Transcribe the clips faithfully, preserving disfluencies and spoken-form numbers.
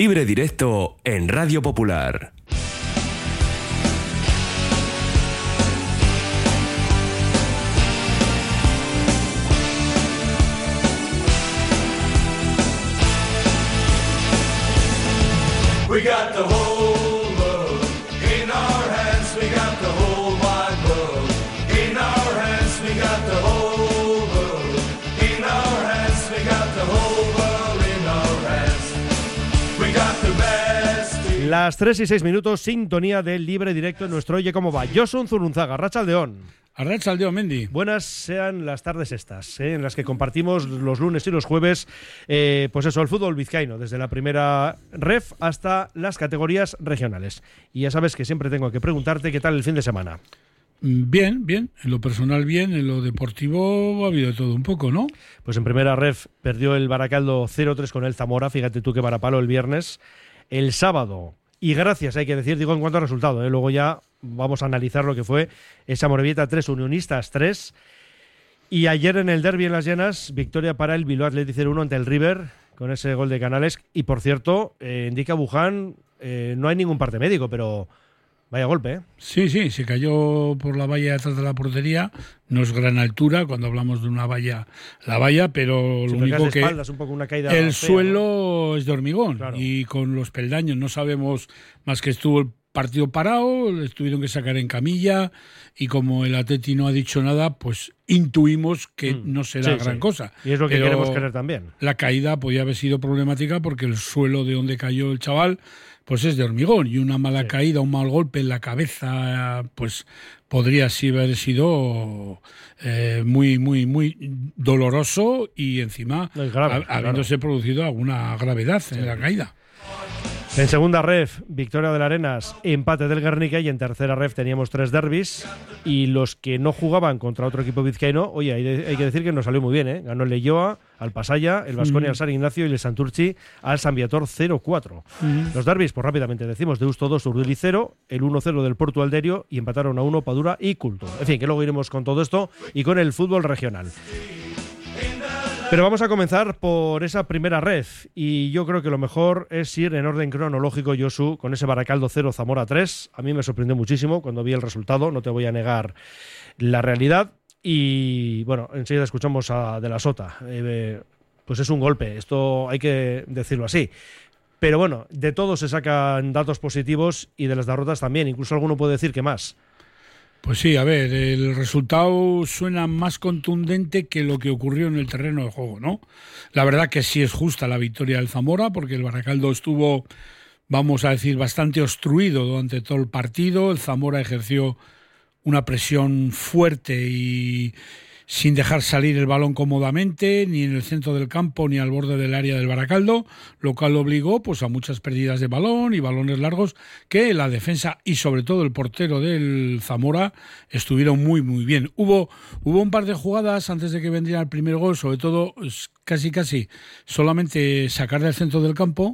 Libre Directo en Radio Popular. We got the whole world in our hands. We got the whole wide world in our hands. We got the whole world in our hands. We got the whole world in our hands. We got the best. Las tres y seis minutos, sintonía del Libre Directo en nuestro Oye Cómo Va. Josun Zurunzaga, Arratsaldeon. Arratsaldeon, Mendy. Buenas sean las tardes estas, ¿eh? En las que compartimos los lunes y los jueves, eh, pues eso, el fútbol vizcaíno, desde la primera ref hasta las categorías regionales. Y ya sabes que siempre tengo que preguntarte qué tal el fin de semana. Bien, bien. En lo personal bien, en lo deportivo ha habido de todo un poco, ¿no? Pues en primera ref perdió el Baracaldo cero tres con el Zamora, fíjate tú qué varapalo el viernes. El sábado, y gracias hay que decir, digo en cuanto a resultado, ¿eh? Luego ya vamos a analizar lo que fue esa Amorebieta tres, Unionistas tres. Y ayer en el derbi en Las Llanas, victoria para el Bilbao Athletic cero uno ante el River, con ese gol de Canales. Y por cierto, eh, indica Buján, eh, no hay ningún parte médico, pero vaya golpe, ¿eh? Sí, sí, se cayó por la valla detrás de la portería. No es gran altura cuando hablamos de una valla, la valla, pero sí, lo único que espaldas, un poco una caída el fea, suelo, ¿no? Es de hormigón, claro. Y con los peldaños no sabemos más que estuvo el partido parado, les tuvieron que sacar en camilla y como el Atleti no ha dicho nada, pues intuimos que mm. no será sí, gran sí. cosa. Y es lo que Pero queremos creer también. La caída podía haber sido problemática porque el suelo de donde cayó el chaval pues es de hormigón y una mala sí. caída, un mal golpe en la cabeza, pues podría sí haber sido eh, muy, muy, muy doloroso y encima es grave, ha, habiéndose claro. producido alguna gravedad sí. en la caída. En segunda ref, victoria del Arenas, empate del Guernica, y en tercera ref teníamos tres derbis y los que no jugaban contra otro equipo vizcaíno, oye, hay, de, hay que decir que nos salió muy bien, ¿eh? Ganó el Leioa al Pasaya, el Baskonia mm. al San Ignacio y el Santurtzi al San Viator cero cuatro. Mm. Los derbis, pues rápidamente decimos, Deusto dos, Urduliz cero, el uno cero del Porto Alderio y empataron a uno Padura y Culto. En fin, que luego iremos con todo esto y con el fútbol regional. Pero vamos a comenzar por esa primera red y yo creo que lo mejor es ir en orden cronológico, Josu, con ese Baracaldo cero, Zamora tres. A mí me sorprendió muchísimo cuando vi el resultado, no te voy a negar la realidad. Y bueno, enseguida escuchamos a De la Sota. Eh, pues es un golpe, esto hay que decirlo así. Pero bueno, de todo se sacan datos positivos y de las derrotas también, incluso alguno puede decir que más. Pues sí, a ver, el resultado suena más contundente que lo que ocurrió en el terreno de juego, ¿no? La verdad que sí es justa la victoria del Zamora, porque el Baracaldo estuvo, vamos a decir, bastante obstruido durante todo el partido. El Zamora ejerció una presión fuerte y sin dejar salir el balón cómodamente, ni en el centro del campo ni al borde del área del Baracaldo, lo cual obligó pues a muchas pérdidas de balón y balones largos que la defensa y sobre todo el portero del Zamora estuvieron muy muy bien. Hubo, hubo un par de jugadas antes de que vendiera el primer gol, sobre todo casi casi solamente sacar del centro del campo.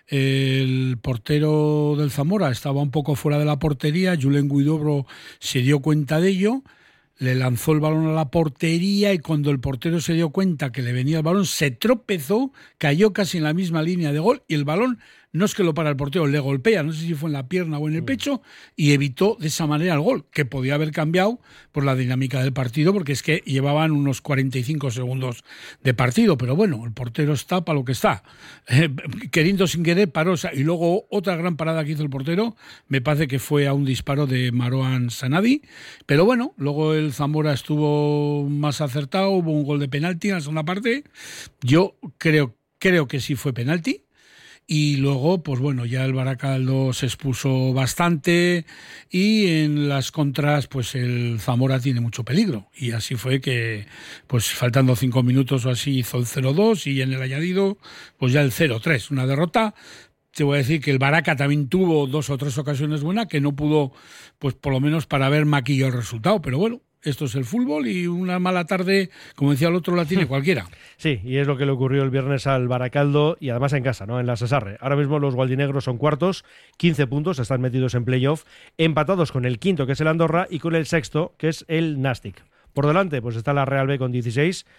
El portero del Zamora estaba un poco fuera de la portería, Julen Guidobro se dio cuenta de ello, le lanzó el balón a la portería y cuando el portero se dio cuenta que le venía el balón, se tropezó, cayó casi en la misma línea de gol y el balón no es que lo para el portero, le golpea, no sé si fue en la pierna o en el pecho, y evitó de esa manera el gol, que podía haber cambiado por la dinámica del partido, porque es que llevaban unos cuarenta y cinco segundos de partido, pero bueno, el portero está para lo que está. Eh, queriendo sin querer, paró, y luego otra gran parada que hizo el portero, me parece que fue a un disparo de Marouane Sanadi, pero bueno, luego el Zamora estuvo más acertado, hubo un gol de penalti en la segunda parte, yo creo, creo que sí fue penalti. Y luego, pues bueno, ya el Baracaldo se expuso bastante y en las contras, pues el Zamora tiene mucho peligro. Y así fue que, pues faltando cinco minutos o así, hizo el cero dos y en el añadido, pues ya el cero tres. Una derrota. Te voy a decir que el Baraca también tuvo dos o tres ocasiones buenas que no pudo, pues por lo menos para haber maquillado el resultado. Pero bueno, esto es el fútbol y una mala tarde, como decía el otro, la tiene cualquiera. Sí, y es lo que le ocurrió el viernes al Baracaldo y además en casa, ¿no? En la Sesarre. Ahora mismo los gualdinegros son cuartos, quince puntos, están metidos en playoff, empatados con el quinto, que es el Andorra, y con el sexto, que es el Nastic. Por delante, pues está la Real B con dieciséis,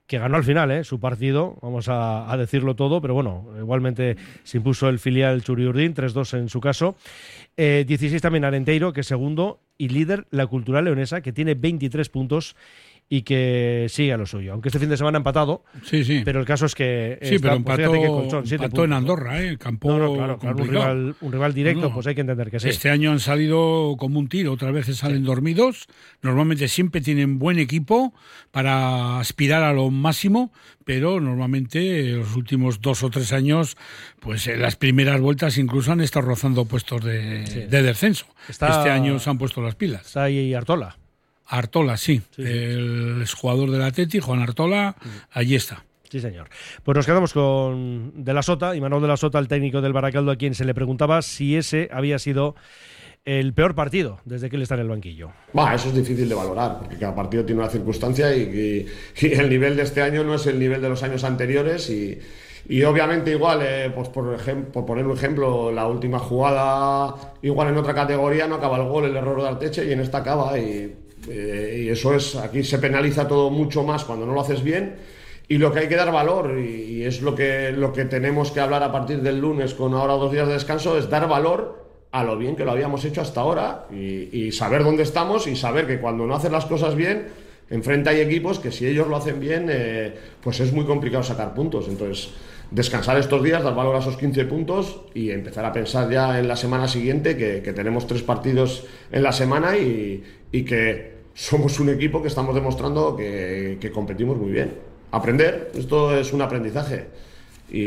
que ganó al final ¿eh? su partido, vamos a, a decirlo todo, pero bueno, igualmente se impuso el filial Churiurdin, tres dos en su caso. Eh, dieciséis también Arenteiro, que es segundo, y líder la Cultural Leonesa, que tiene veintitrés puntos y que sigue a lo suyo. Aunque este fin de semana ha empatado, sí, sí. pero el caso es que... Sí, está, pero empató, pues que Colchón, empató puntos, en Andorra, ¿eh? El campo no, no, claro, claro, un, rival, un rival directo, no, no. Pues hay que entender que sí. Este año han salido como un tiro, otras veces salen sí. dormidos. Normalmente siempre tienen buen equipo para aspirar a lo máximo, pero normalmente en los últimos dos o tres años, pues en las primeras vueltas incluso han estado rozando puestos de, sí. de descenso. Está, este año se han puesto las pilas. Está ahí Artola. Artola, sí. sí, sí. El jugador del Atleti, Juan Artola, sí. allí está. Sí, señor. Pues nos quedamos con De la Sota, Imanol De la Sota, el técnico del Baracaldo, a quien se le preguntaba si ese había sido el peor partido desde que él está en el banquillo. Bah, eso es difícil de valorar, porque cada partido tiene una circunstancia y, y, y el nivel de este año no es el nivel de los años anteriores y... Y obviamente igual, eh, pues por ejemplo, por poner un ejemplo, la última jugada, igual en otra categoría no acaba el gol, el error de Arteche, y en esta acaba, y, eh, y eso es, aquí se penaliza todo mucho más cuando no lo haces bien, y lo que hay que dar valor, y, y es lo que, lo que tenemos que hablar a partir del lunes con ahora dos días de descanso, es dar valor a lo bien que lo habíamos hecho hasta ahora, y, y saber dónde estamos, y saber que cuando no haces las cosas bien, enfrente hay equipos que si ellos lo hacen bien, eh, pues es muy complicado sacar puntos. Entonces, descansar estos días, dar valor a esos quince puntos y empezar a pensar ya en la semana siguiente que, que tenemos tres partidos en la semana y, y que somos un equipo que estamos demostrando que, que competimos muy bien. Aprender, esto es un aprendizaje y,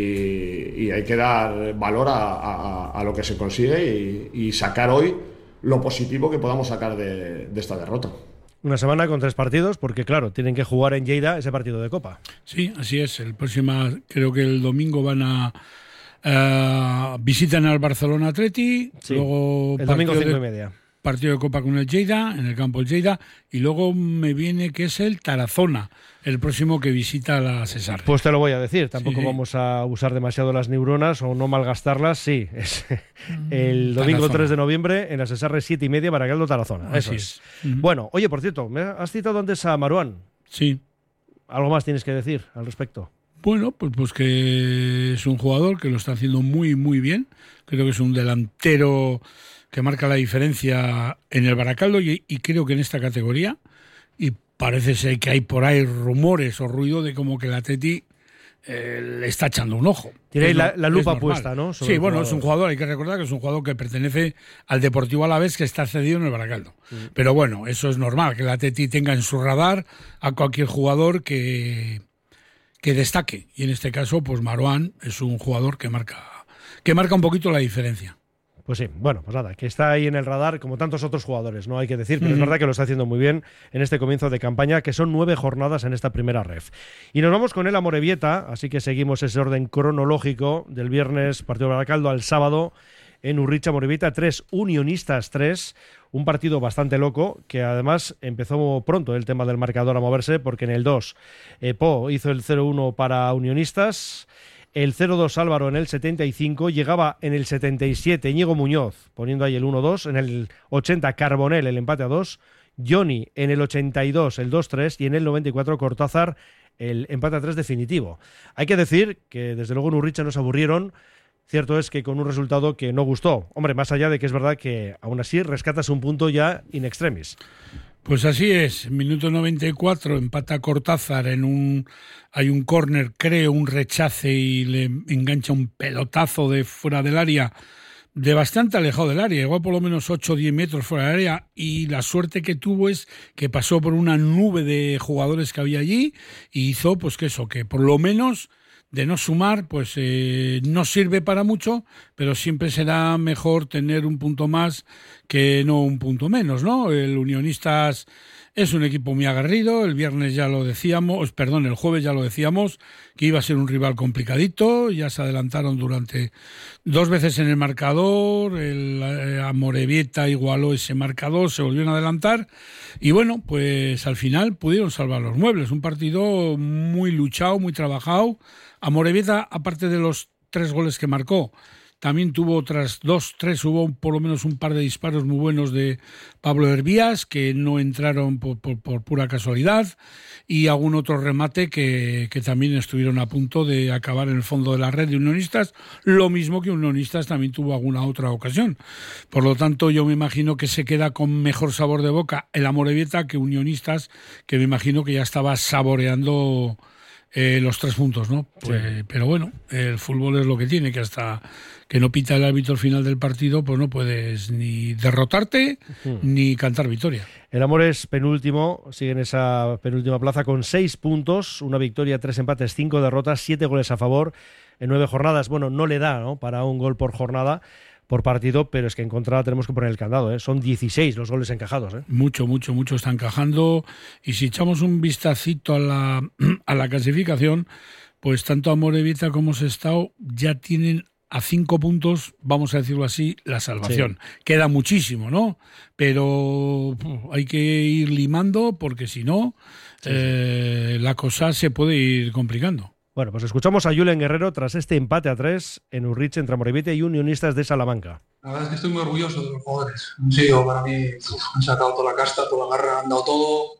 y hay que dar valor a, a, a lo que se consigue y, y sacar hoy lo positivo que podamos sacar de, de esta derrota. Una semana con tres partidos, porque claro, tienen que jugar en Lleida ese partido de Copa. Sí, así es. El próximo, creo que el domingo van a uh, visitan al Barcelona Atleti, sí, luego el domingo cinco de, y media. Partido de Copa con el Lleida, en el campo del Lleida, y luego me viene que es el Tarazona, el próximo que visita la Cesar. Pues te lo voy a decir, tampoco sí. vamos a usar demasiado las neuronas o no malgastarlas, sí, es el domingo Tarazona. tres de noviembre en la Cesar siete y media, Baracaldo Tarazona, eso es. es. Uh-huh. Bueno, oye, por cierto, me has citado antes a Marouane. Sí. ¿Algo más tienes que decir al respecto? Bueno, pues, pues que es un jugador que lo está haciendo muy, muy bien, creo que es un delantero que marca la diferencia en el Baracaldo y, y creo que en esta categoría, y parece ser que hay por ahí rumores o ruido de como que el Atleti eh, le está echando un ojo. Tiene la, la lupa puesta, ¿no? Sobre sí, bueno, jugador. Es un jugador, hay que recordar que es un jugador que pertenece al Deportivo Alavés, que está cedido en el Baracaldo. Sí. Pero bueno, eso es normal, que el Atleti tenga en su radar a cualquier jugador que, que destaque. Y en este caso, pues Marouane es un jugador que marca, que marca un poquito la diferencia. Pues sí, bueno, pues nada, que está ahí en el radar como tantos otros jugadores, no hay que decir, pero uh-huh. es verdad que lo está haciendo muy bien en este comienzo de campaña, que son nueve jornadas en esta primera ref. Y nos vamos con el Amorebieta, así que seguimos ese orden cronológico del viernes, partido de Baracaldo, al sábado en Urricha, Amorebieta tres, Unionistas tres, un partido bastante loco, que además empezó pronto el tema del marcador a moverse, porque en el dos, eh, Po hizo el cero uno para Unionistas. El cero dos Álvaro en el setenta y cinco, llegaba en el setenta y siete Íñigo Muñoz poniendo ahí el uno dos, en el ochenta Carbonell el empate a dos, Johnny en el ochenta y dos el dos tres y en el noventa y cuatro Cortázar el empate a tres definitivo. Hay que decir que desde luego en Urricha no se aburrieron, cierto es que con un resultado que no gustó. Hombre, más allá de que es verdad que aún así rescatas un punto ya in extremis. Pues así es, minuto noventa y cuatro, empata Cortázar en un... Hay un córner, creo, un rechace y le engancha un pelotazo de fuera del área, de bastante alejado del área, igual por lo menos ocho o diez metros fuera del área, y la suerte que tuvo es que pasó por una nube de jugadores que había allí y hizo, pues que eso, que por lo menos... de no sumar, pues eh, no sirve para mucho, pero siempre será mejor tener un punto más que no un punto menos, ¿no? El Unionistas es un equipo muy aguerrido, el viernes ya lo decíamos, perdón, el jueves ya lo decíamos, que iba a ser un rival complicadito, ya se adelantaron durante dos veces en el marcador, el eh, Amorebieta igualó ese marcador, se volvieron a adelantar, y bueno, pues al final pudieron salvar los muebles, un partido muy luchado, muy trabajado. Amorebieta, aparte de los tres goles que marcó, también tuvo otras dos, tres, hubo un, por lo menos un par de disparos muy buenos de Pablo Hervías, que no entraron por, por, por pura casualidad, y algún otro remate que, que también estuvieron a punto de acabar en el fondo de la red de Unionistas, lo mismo que Unionistas también tuvo alguna otra ocasión. Por lo tanto, yo me imagino que se queda con mejor sabor de boca el Amorebieta que Unionistas, que me imagino que ya estaba saboreando eh, los tres puntos, ¿no? Pues, sí. Pero bueno, el fútbol es lo que tiene, que hasta que no pita el árbitro al final del partido, pues no puedes ni derrotarte uh-huh. ni cantar victoria. El Amor es penúltimo, sigue en esa penúltima plaza con seis puntos, una victoria, tres empates, cinco derrotas, siete goles a favor en nueve jornadas. Bueno, no le da, ¿no?, para un gol por jornada, por partido, pero es que en contra tenemos que poner el candado, ¿eh? Son dieciséis los goles encajados, ¿eh? Mucho, mucho, mucho está encajando, y si echamos un vistacito a la, a la clasificación, pues tanto Amorebieta como Sestao ya tienen a cinco puntos, vamos a decirlo así, la salvación. Sí. Queda muchísimo, ¿no? Pero uf, hay que ir limando, porque si no, sí, eh, sí. la cosa se puede ir complicando. Bueno, pues escuchamos a Julen Guerrero tras este empate a tres en Urrich entre Amorebieta y Unionistas de Salamanca. La verdad es que estoy muy orgulloso de los jugadores. Han sido para mí, uf, han sacado toda la casta, toda la garra, han dado todo.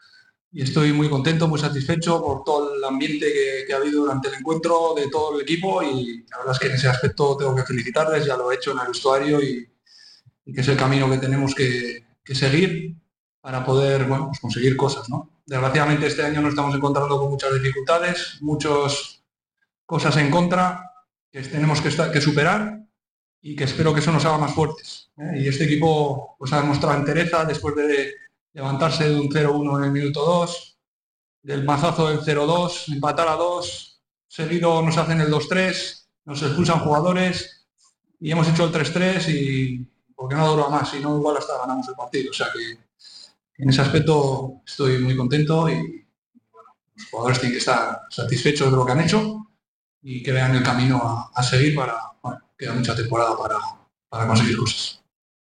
Y estoy muy contento, muy satisfecho por todo el ambiente que, que ha habido durante el encuentro de todo el equipo, y la verdad es que en ese aspecto tengo que felicitarles, ya lo he hecho en el vestuario, y, y que es el camino que tenemos que, que seguir para poder, bueno, pues conseguir cosas, ¿no? Desgraciadamente este año nos estamos encontrando con muchas dificultades, muchas cosas en contra que tenemos que, estar, que superar, y que espero que eso nos haga más fuertes, ¿eh? Y este equipo pues ha demostrado entereza después de levantarse de un cero uno en el minuto dos, del mazazo del cero dos, empatar a dos, seguido nos hacen el dos tres, nos expulsan jugadores y hemos hecho el tres tres, y porque no dura más, si no igual hasta ganamos el partido. O sea que en ese aspecto estoy muy contento, y bueno, los jugadores tienen que estar satisfechos de lo que han hecho y que vean el camino a, a seguir para, bueno, queda mucha temporada para, para conseguir cosas.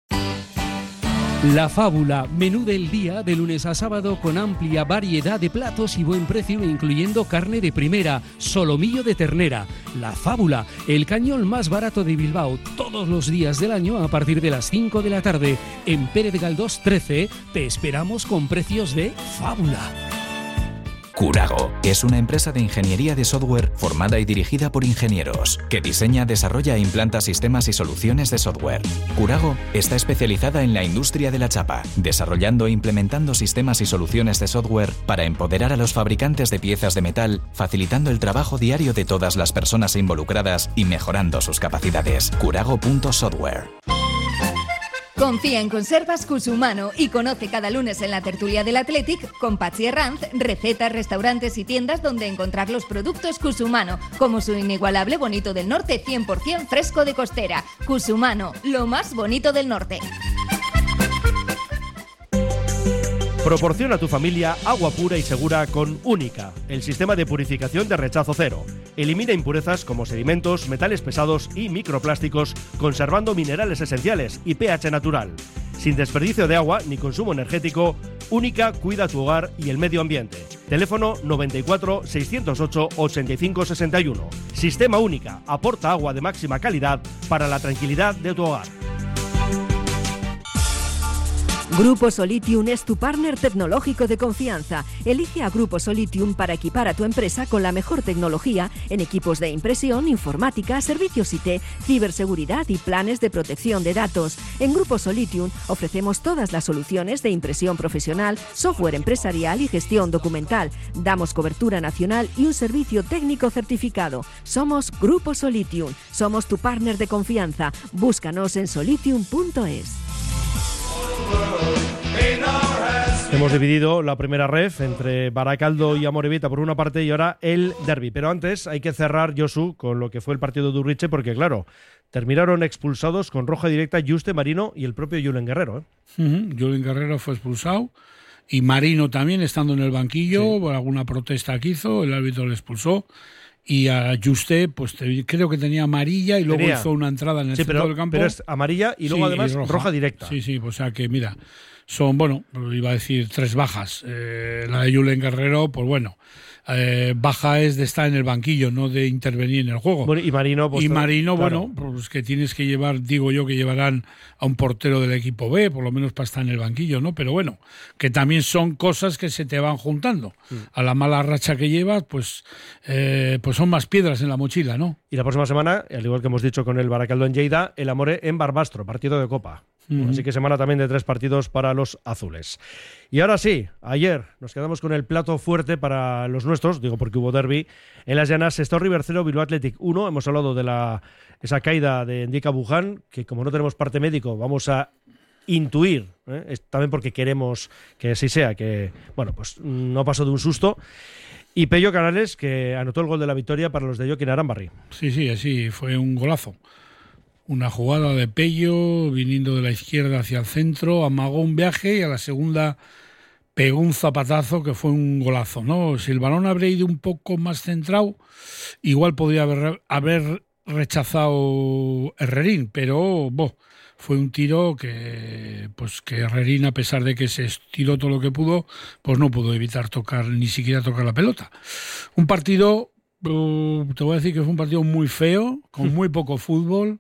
La Fábula, menú del día de lunes a sábado con amplia variedad de platos y buen precio, incluyendo carne de primera, solomillo de ternera. La Fábula, el cañón más barato de Bilbao, todos los días del año a partir de las cinco de la tarde. En Pérez Galdós trece te esperamos con precios de Fábula. Curago es una empresa de ingeniería de software formada y dirigida por ingenieros, que diseña, desarrolla e implanta sistemas y soluciones de software. Curago está especializada en la industria de la chapa, desarrollando e implementando sistemas y soluciones de software para empoderar a los fabricantes de piezas de metal, facilitando el trabajo diario de todas las personas involucradas y mejorando sus capacidades. Curago punto software. Confía en Conservas Cusumano y conoce cada lunes en la tertulia del Athletic con Patxi Herranz recetas, restaurantes y tiendas donde encontrar los productos Cusumano, como su inigualable bonito del norte cien por ciento fresco de costera. Cusumano, lo más bonito del norte. Proporciona a tu familia agua pura y segura con Única, el sistema de purificación de rechazo cero. Elimina impurezas como sedimentos, metales pesados y microplásticos, conservando minerales esenciales y pH natural. Sin desperdicio de agua ni consumo energético, Única cuida tu hogar y el medio ambiente. Teléfono noventa y cuatro, seiscientos ocho, ochenta y cinco sesenta y uno. Sistema Única, aporta agua de máxima calidad para la tranquilidad de tu hogar. Grupo Solitium es tu partner tecnológico de confianza. Elige a Grupo Solitium para equipar a tu empresa con la mejor tecnología en equipos de impresión, informática, servicios I T, ciberseguridad y planes de protección de datos. En Grupo Solitium ofrecemos todas las soluciones de impresión profesional, software empresarial y gestión documental. Damos cobertura nacional y un servicio técnico certificado. Somos Grupo Solitium. Somos tu partner de confianza. Búscanos en solitium punto es. Hemos dividido la primera ref entre Baracaldo y Amorebieta por una parte y ahora el derbi. Pero antes hay que cerrar, Josu, con lo que fue el partido de Urriche, porque claro, terminaron expulsados con roja directa Juste Marino y el propio Julen Guerrero. ¿eh? Uh-huh. Julen Guerrero fue expulsado y Marino también, estando en el banquillo, sí, por alguna protesta que hizo, el árbitro le expulsó. Y a Juste, pues te, creo que tenía amarilla y luego tenía. hizo una entrada en el sí, centro pero, del campo. Pero es amarilla y luego sí, además y roja. roja directa. Sí, sí, o sea que mira, son, bueno, iba a decir tres bajas. Eh, la de Julen Guerrero, pues bueno, eh, baja es de estar en el banquillo, no de intervenir en el juego. Bueno, y Marino, pues, y Marino claro. bueno, pues que tienes que llevar, digo yo, que llevarán a un portero del equipo B, por lo menos para estar en el banquillo, ¿no? Pero bueno, que también son cosas que se te van juntando. Mm. A la mala racha que llevas, pues, eh, pues son más piedras en la mochila, ¿no? Y la próxima semana, al igual que hemos dicho con el Baracaldo en Lleida, el Amore en Barbastro, partido de Copa. Uh-huh. Así que semana también de tres partidos para los azules. Y ahora sí, ayer nos quedamos con el plato fuerte para los nuestros, digo porque hubo derbi en las llanas. Sestao River cero, Bilbao Athletic uno. Hemos hablado de la esa caída de Ndika Buján, que como no tenemos parte médico, vamos a intuir, ¿eh? Es también porque queremos que así sea, que bueno, pues no pasó de un susto. Y Pello Canales, que anotó el gol de la victoria para los de Joaquín Arambarri. Sí, sí, así fue un golazo. Una jugada de Pello, viniendo de la izquierda hacia el centro, amagó un viaje y a la segunda pegó un zapatazo que fue un golazo, ¿no? Si el balón habría ido un poco más centrado, igual podría haber, haber rechazado Herrerín, pero boh, fue un tiro que, pues, que Herrerín, a pesar de que se estiró todo lo que pudo, pues no pudo evitar tocar, ni siquiera tocar la pelota. Un partido, uh, te voy a decir que fue un partido muy feo, con muy poco fútbol.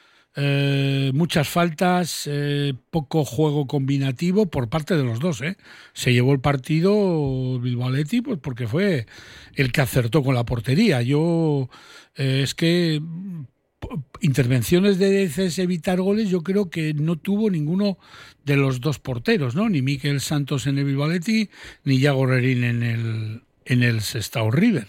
Eh, muchas faltas, eh, poco juego combinativo por parte de los dos, ¿eh? Se llevó el partido Bilbao Athletic, pues porque fue el que acertó con la portería. Yo eh, es que intervenciones de C S evitar goles, yo creo que no tuvo ninguno de los dos porteros, ¿no? Ni Mikel Santos en el Bilbao Athletic, ni Iago Herrerín en el en el Sestao River.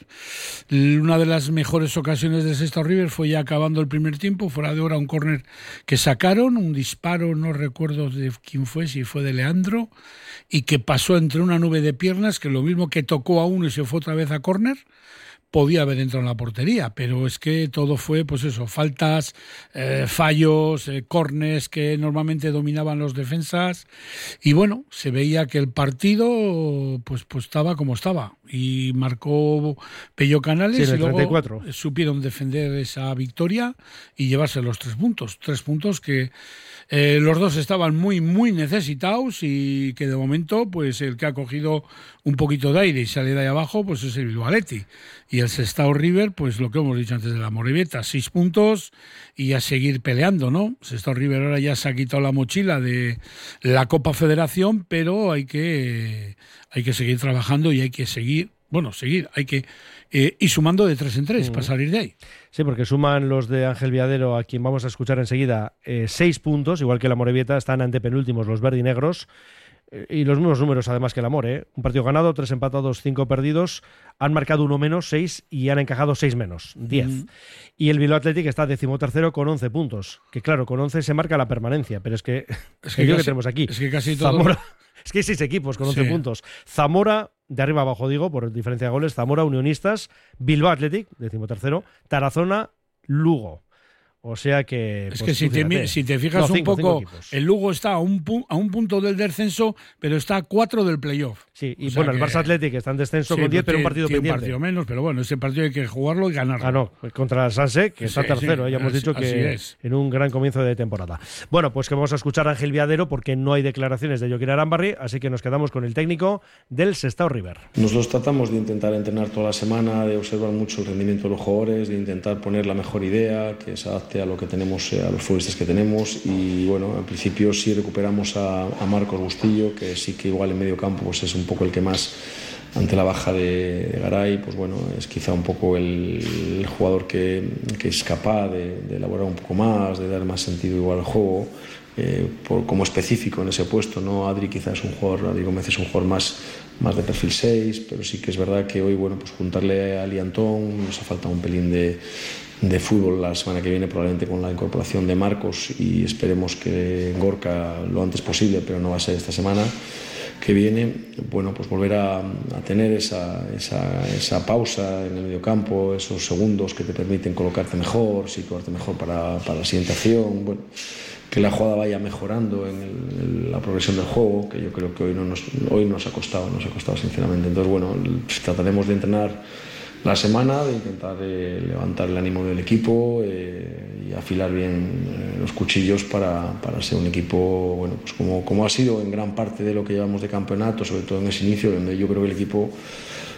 Una de las mejores ocasiones del Sestao River fue ya acabando el primer tiempo, fuera de hora, un córner que sacaron, un disparo, no recuerdo de quién fue, si fue de Leandro, y que pasó entre una nube de piernas, que lo mismo que tocó a uno y se fue otra vez a córner, podía haber entrado en la portería, pero es que todo fue, pues eso, faltas, eh, fallos, eh, córners que normalmente dominaban los defensas, y bueno, se veía que el partido pues, pues estaba como estaba, y marcó Pello Canales, sí, y luego treinta y cuatro supieron defender esa victoria y llevarse los tres puntos, tres puntos que Eh, los dos estaban muy, muy necesitados y que de momento, pues el que ha cogido un poquito de aire y sale de ahí abajo, pues es el Bilbao Athletic. Y el Sestao River, pues lo que hemos dicho antes de la Morevieta, seis puntos y a seguir peleando, ¿no? Sestao River ahora ya se ha quitado la mochila de la Copa Federación, pero hay que, hay que seguir trabajando y hay que seguir, bueno, seguir, hay que eh, ir sumando de tres en tres uh-huh. para salir de ahí. Sí, porque suman los de Ángel Viadero, a quien vamos a escuchar enseguida, eh, seis puntos, igual que la Morevieta, están antepenúltimos los verdinegros, eh, y los mismos números además que el Amore, ¿eh? Un partido ganado, tres empatados, cinco perdidos, han marcado uno menos, seis, y han encajado seis menos, diez. Mm. Y el Bilbao Athletic está decimotercero con once puntos, que claro, con once se marca la permanencia, pero es que, es que, el casi, que tenemos aquí, es que casi todo... Zamora, es que hay seis equipos con once sí. puntos. Zamora, de arriba abajo digo, por diferencia de goles, Zamora, Unionistas, Bilbao Athletic, decimotercero, Tarazona, Lugo. O sea que... Es pues, que si te, si te fijas no, cinco, un poco, el Lugo está a un, pu- a un punto del descenso, pero está a cuatro del playoff. Sí, y o bueno, el Barça Athletic está en descenso sí, con diez, pero un partido tiene pendiente. un partido menos, pero bueno, ese partido hay que jugarlo y ganarlo. Ah, no, contra el Sanse, que está sí, tercero, sí, ya hemos así, dicho que es. en un gran comienzo de temporada. Bueno, pues que vamos a escuchar a Ángel Viadero porque no hay declaraciones de Joaquín Arambarri, así que nos quedamos con el técnico del Sestao River. Nosotros tratamos de intentar entrenar toda la semana, de observar mucho el rendimiento de los jugadores, de intentar poner la mejor idea que se adapte a lo que tenemos, a los futbolistas que tenemos, y bueno, al principio sí recuperamos a, a Marcos Bustillo, que sí que igual en medio campo pues es un poco el que más, ante la baja de, de Garay, pues bueno, es quizá un poco el, el jugador que, que es capaz de, de elaborar un poco más, de dar más sentido igual al juego, eh, por, como específico en ese puesto, ¿no? Adri quizás es un jugador, Adri Gómez es un jugador más, más de perfil seis, pero sí que es verdad que hoy, bueno, pues juntarle a Ali Antón nos ha faltado un pelín de de fútbol la semana que viene, probablemente con la incorporación de Marcos, y esperemos que Gorka lo antes posible, pero no va a ser esta semana que viene, bueno, pues volver a, a tener esa, esa, esa pausa en el mediocampo, esos segundos que te permiten colocarte mejor, situarte mejor para, para la siguiente acción, bueno, que la jugada vaya mejorando en, el, en la progresión del juego, que yo creo que hoy, no nos, hoy nos ha costado, nos ha costado sinceramente. Entonces, bueno, trataremos de entrenar la semana, de intentar eh, levantar el ánimo del equipo eh, y afilar bien eh, los cuchillos para, para ser un equipo, bueno, pues como, como ha sido en gran parte de lo que llevamos de campeonato, sobre todo en ese inicio, donde yo creo que el equipo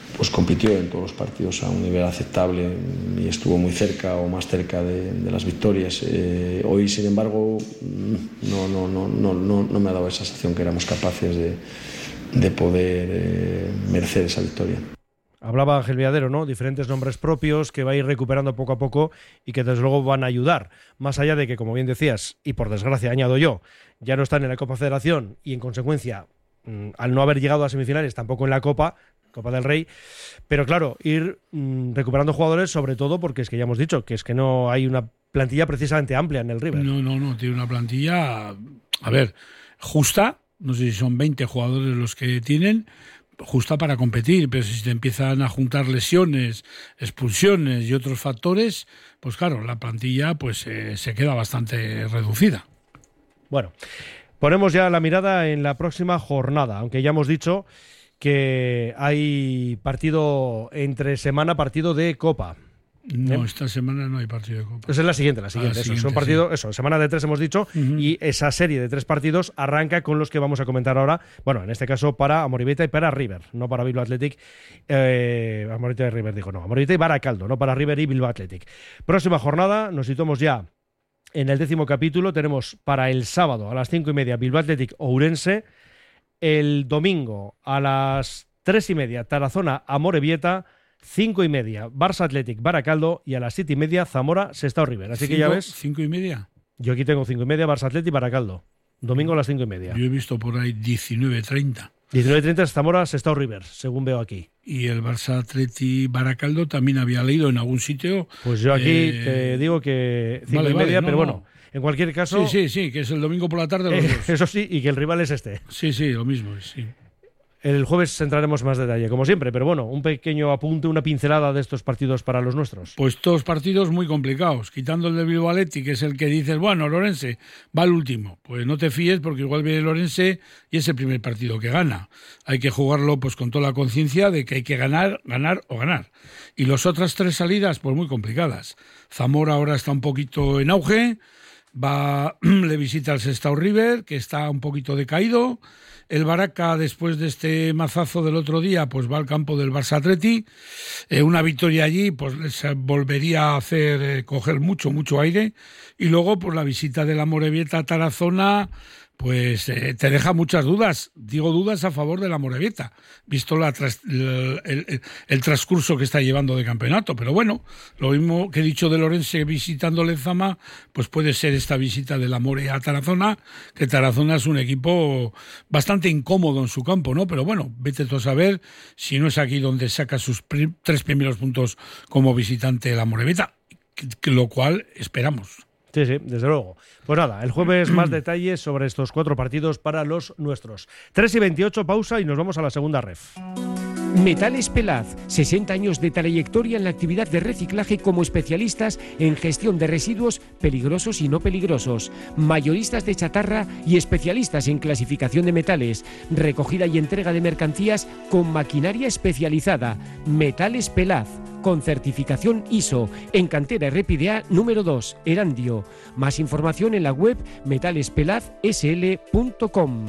pues compitió en todos los partidos a un nivel aceptable y estuvo muy cerca o más cerca de, de las victorias. Eh, hoy, sin embargo, no, no, no, no, no, no me ha dado esa sensación que éramos capaces de, de poder eh, merecer esa victoria. Hablaba Ángel Viadero, ¿no? Diferentes nombres propios que va a ir recuperando poco a poco y que desde luego van a ayudar. Más allá de que, como bien decías, y por desgracia añado yo, ya no están en la Copa Federación y en consecuencia, mmm, al no haber llegado a semifinales, tampoco en la Copa, Copa del Rey. Pero claro, ir mmm, recuperando jugadores, sobre todo porque es que ya hemos dicho que es que no hay una plantilla precisamente amplia en el River. No, no, no, tiene una plantilla, a ver, justa, no sé si son veinte jugadores los que tienen, justa para competir, pero si te empiezan a juntar lesiones, expulsiones y otros factores, pues claro, la plantilla pues eh, se queda bastante reducida. Bueno, ponemos ya la mirada en la próxima jornada, aunque ya hemos dicho que hay partido entre semana, partido de Copa. No, ¿Eh? esta semana no hay partido de Copa. Esa es la siguiente, la siguiente. Ah, la eso, siguiente, son partidos, sí. eso, semana de tres hemos dicho, uh-huh. Y esa serie de tres partidos arranca con los que vamos a comentar ahora. Bueno, en este caso para Amorebieta y para River, no para Bilbao Athletic. Eh, Amorebieta y River dijo, no, Amorebieta y Baracaldo, no para River y Bilbao Athletic. Próxima jornada, nos situamos ya en el décimo capítulo. Tenemos para el sábado a las cinco y media Bilbao Athletic Ourense. El domingo a las tres y media Tarazona Amorebieta. Cinco y media, Barça Athletic Baracaldo, y a las siete y media, Zamora Sestao River. Así cinco, que ya ves. ¿Cinco y media? Yo aquí tengo cinco y media, Barça Athletic Baracaldo. Domingo a las cinco y media. Yo he visto por ahí diecinueve treinta. diecinueve treinta Zamora Sestao River, según veo aquí. Y el Barça Athletic Baracaldo también había leído en algún sitio. Pues yo aquí eh... te digo que cinco vale, y media, vale, no, pero bueno. No. En cualquier caso. Sí, sí, sí, que es el domingo por la tarde los eh, dos. Eso sí, y que el rival es este. Sí, sí, lo mismo, sí. El jueves entraremos más detalle, como siempre, pero bueno, un pequeño apunte, una pincelada de estos partidos para los nuestros. Pues todos partidos muy complicados, quitando el de Bilbao Athletic, que es el que dices, bueno, Lorense va al último. Pues no te fíes, porque igual viene Lorense y es el primer partido que gana. Hay que jugarlo pues con toda la conciencia de que hay que ganar, ganar o ganar. Y las otras tres salidas, pues muy complicadas. Zamora ahora está un poquito en auge, va le visita al Sestao River, que está un poquito decaído. El Baraca, después de este mazazo del otro día, pues va al campo del Barça Athletic. Eh, una victoria allí, pues les volvería a hacer eh, coger mucho, mucho aire. Y luego, pues la visita de la Amorebieta a Tarazona, pues eh, te deja muchas dudas. Digo dudas a favor de la Amorebieta, visto la tras, el, el, el transcurso que está llevando de campeonato. Pero bueno, lo mismo que he dicho de Lorense visitando Lezama, pues puede ser esta visita de la More a Tarazona, que Tarazona es un equipo bastante incómodo en su campo, ¿no? Pero bueno, vete tú a saber si no es aquí donde saca sus pri- tres primeros puntos como visitante de la Amorebieta, que, que lo cual esperamos. Sí, sí, desde luego. Pues nada, el jueves más detalles sobre estos cuatro partidos para los nuestros. tres y veintiocho, pausa y nos vamos a la segunda ref. Metales Pelaz, sesenta años de trayectoria en la actividad de reciclaje como especialistas en gestión de residuos peligrosos y no peligrosos, mayoristas de chatarra y especialistas en clasificación de metales, recogida y entrega de mercancías con maquinaria especializada. Metales Pelaz, con certificación I S O, en cantera R P D A número dos, Erandio. Más información en la web metalespelaz s l punto com.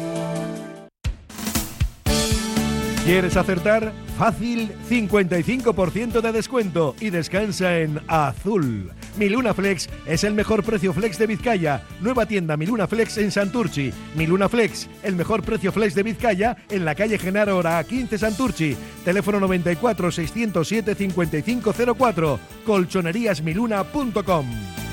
¿Quieres acertar? Fácil, cincuenta y cinco por ciento de descuento y descansa en Azul. Miluna Flex es el mejor precio flex de Vizcaya. Nueva tienda Miluna Flex en Santurchi. Miluna Flex, el mejor precio flex de Vizcaya en la calle Genaro Hora quince Santurchi. Teléfono noventa y cuatro, seiscientos siete, cincuenta y cinco cero cuatro. colchonerías miluna punto com.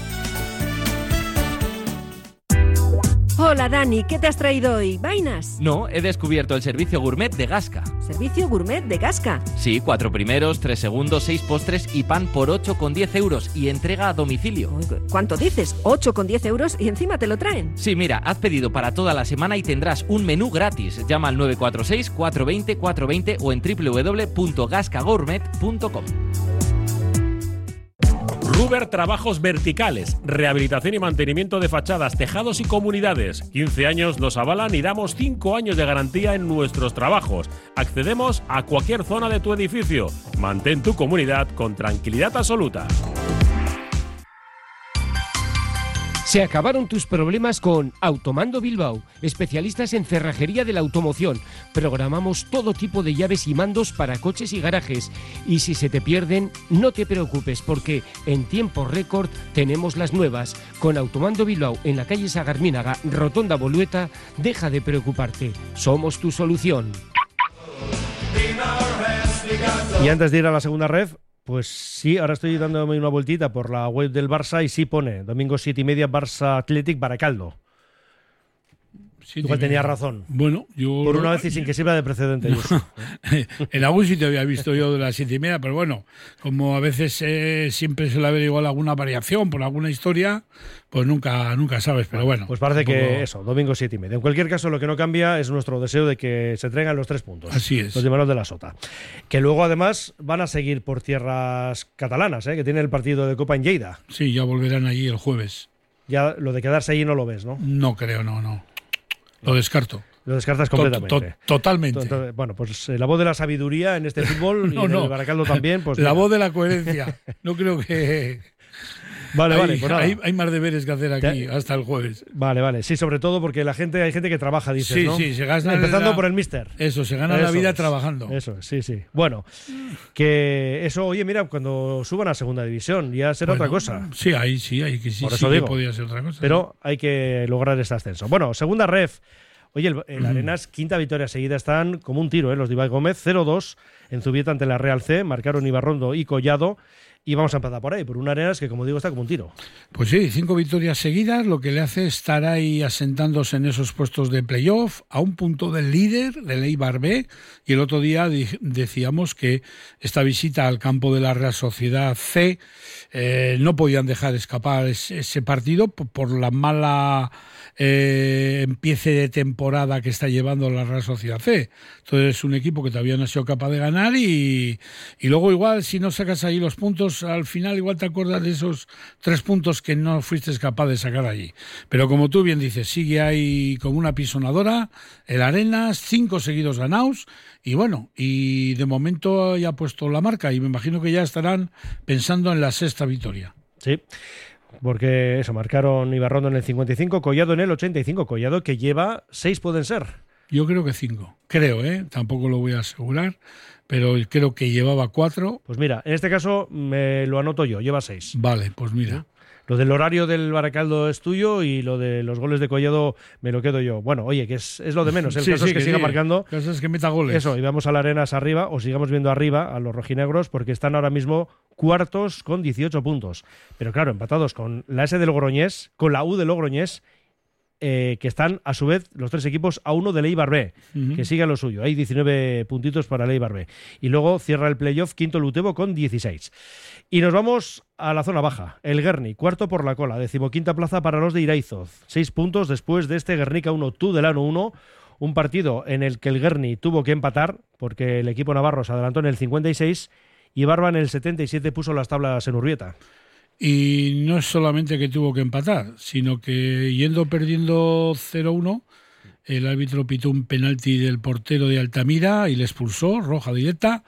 Hola Dani, ¿qué te has traído hoy? ¿Vainas? No, he descubierto el servicio gourmet de Gasca. ¿Servicio gourmet de Gasca? Sí, cuatro primeros, tres segundos, seis postres y pan por ocho con diez euros y entrega a domicilio. ¿Cuánto dices? ocho con diez euros y encima te lo traen. Sí, mira, haz pedido para toda la semana y tendrás un menú gratis. Llama al nueve cuatro seis, cuatro dos cero, cuatro dos cero o en doble u doble u doble u punto gasca gourmet punto com. Ruber Trabajos Verticales, rehabilitación y mantenimiento de fachadas, tejados y comunidades. quince años nos avalan y damos cinco años de garantía en nuestros trabajos. Accedemos a cualquier zona de tu edificio. Mantén tu comunidad con tranquilidad absoluta. Se acabaron tus problemas con Automando Bilbao, especialistas en cerrajería de la automoción. Programamos todo tipo de llaves y mandos para coches y garajes. Y si se te pierden, no te preocupes, porque en tiempo récord tenemos las nuevas. Con Automando Bilbao, en la calle Sagarminaga, Rotonda Bolueta, deja de preocuparte. Somos tu solución. Y antes de ir a la segunda ref, pues sí, ahora estoy dándome una vueltita por la web del Barça y sí pone domingo siete y media Barça Athletic Baracaldo. Igual tenía razón. Bueno, yo... Por una vez y sin que sirva de precedente. En algún sitio había visto yo de las siete y media, pero bueno, como a veces eh, siempre suele haber igual alguna variación por alguna historia, pues nunca nunca sabes, pero bueno. Pues parece tampoco... que eso, domingo siete y media. En cualquier caso, lo que no cambia es nuestro deseo de que se traigan los tres puntos. Así es. Los llamados de la Sota. Que luego, además, van a seguir por tierras catalanas, ¿eh? Que tienen el partido de Copa en Lleida. Sí, ya volverán allí el jueves. Ya lo de quedarse allí no lo ves, ¿no? No creo, no, no. Lo descarto. Lo descartas completamente. To- to- totalmente. Entonces, bueno, pues eh, la voz de la sabiduría en este fútbol no, y en no. el Baracaldo también. Pues, la mira. voz de la coherencia. No creo que... Vale, hay, vale. Pues nada. hay, hay más deberes que hacer aquí Ya. hasta el jueves. Vale, vale. Sí, sobre todo porque la gente hay gente que trabaja, dices, Sí, ¿no? sí, se gasta Empezando la- por el míster. Eso, se gana la Eso vida es. trabajando. Eso es, sí, sí. Bueno, que eso, oye, mira, cuando suban a segunda división ya será Bueno, otra cosa. Sí, ahí sí, ahí que sí, Por sí eso que digo. podía ser otra cosa. Pero hay que lograr este ascenso. Bueno, segunda ref. Oye, el, el Arenas, quinta victoria seguida, están como un tiro, ¿eh? Los de Ibai Gómez, cero dos en Zubieta ante la Real C, marcaron Ibarrondo y Collado, y vamos a empezar por ahí, por un Arenas que, como digo, está como un tiro. Pues sí, cinco victorias seguidas, lo que le hace estar ahí asentándose en esos puestos de playoff, a un punto del líder, del Eibar B, y el otro día di- decíamos que esta visita al campo de la Real Sociedad C eh, no podían dejar escapar ese, ese partido por, por la mala eh, empiece de temporada que está llevando la Real Sociedad C. Entonces es un equipo que todavía no ha sido capaz de ganar y, y luego igual si no sacas ahí los puntos, al final igual te acuerdas de esos tres puntos que no fuiste capaz de sacar allí. Pero como tú bien dices, sigue ahí como una pisonadora, el Arenas, cinco seguidos ganados y bueno, y de momento ya ha puesto la marca y me imagino que ya estarán pensando en la sexta victoria. Sí, porque eso, marcaron Ibarrondo en el cincuenta y cinco, Collado en el ochenta y cinco, Collado que lleva seis pueden ser. Yo creo que cinco, creo, ¿eh? Tampoco lo voy a asegurar, pero creo que llevaba cuatro. Pues mira, en este caso me lo anoto yo, lleva seis. Vale, pues mira. Lo del horario del Baracaldo es tuyo y lo de los goles de Collado me lo quedo yo. Bueno, oye, que es, es lo de menos. El Sí, caso sí, es que, que siga sí. marcando. El caso es que meta goles. Eso, y vamos a la Arenas arriba, o sigamos viendo arriba a los rojinegros, porque están ahora mismo cuartos con dieciocho puntos. Pero claro, empatados con la S del Logroñés, con la U del Logroñés, eh, que están a su vez los tres equipos a uno del Eibar B, Ujú. que sigue a lo suyo. Hay diecinueve puntitos para el Eibar B. Y luego cierra el playoff quinto el Utebo con dieciséis. Y nos vamos a la zona baja. El Guerni, cuarto por la cola, decimoquinta plaza para los de Iraizoz. Seis puntos después de este Guernica uno, Tudelano uno. Un partido en el que el Guerni tuvo que empatar porque el equipo navarro se adelantó en el cincuenta y seis y Barba en el setenta y siete puso las tablas en Urbieta. Y no es solamente que tuvo que empatar, sino que yendo perdiendo cero uno, el árbitro pitó un penalti del portero de Altamira y le expulsó, roja directa,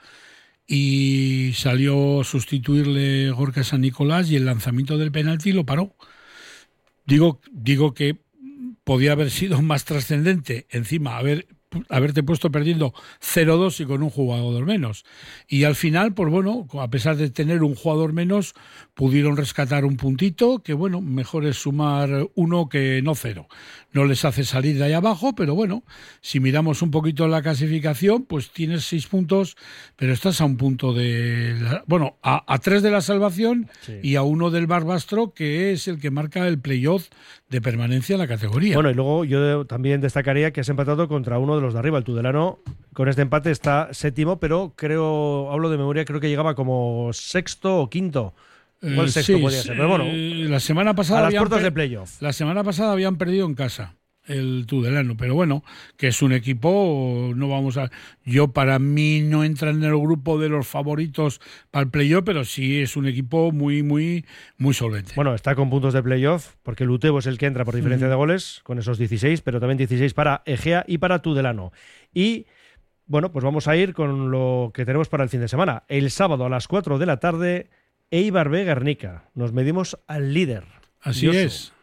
y salió a sustituirle Gorka San Nicolás y el lanzamiento del penalti lo paró. Digo, digo que podía haber sido más trascendente, encima haber haberte puesto perdiendo cero dos y con un jugador menos. Y al final, pues bueno, a pesar de tener un jugador menos, pudieron rescatar un puntito, que bueno, mejor es sumar uno que no cero. No les hace salir de ahí abajo, pero bueno, si miramos un poquito la clasificación, pues tienes seis puntos, pero estás a un punto de... la- bueno, a, a tres de la salvación Sí. y a uno del Barbastro, que es el que marca el playoff de permanencia en la categoría. Bueno, y luego yo también destacaría que has empatado contra uno de los de arriba, el Tudelano. Con este empate está séptimo, pero creo, hablo de memoria, creo que llegaba como sexto o quinto. Igual Eh, sexto sí, podía ser, pero bueno, eh, la semana pasada a las habían puertas per- de playoff. La semana pasada habían perdido en casa el Tudelano, pero bueno, que es un equipo, no vamos a... Yo para mí no entra en el grupo de los favoritos para el playoff, pero sí es un equipo muy, muy, muy solvente. Bueno, está con puntos de playoff, porque el Utebo es el que entra por diferencia Ujú. de goles, con esos dieciséis, pero también dieciséis para Egea y para Tudelano. Y, bueno, pues vamos a ir con lo que tenemos para el fin de semana. El sábado a las cuatro de la tarde, Eibar B Guernica. Nos medimos al líder. Así Yosu. es.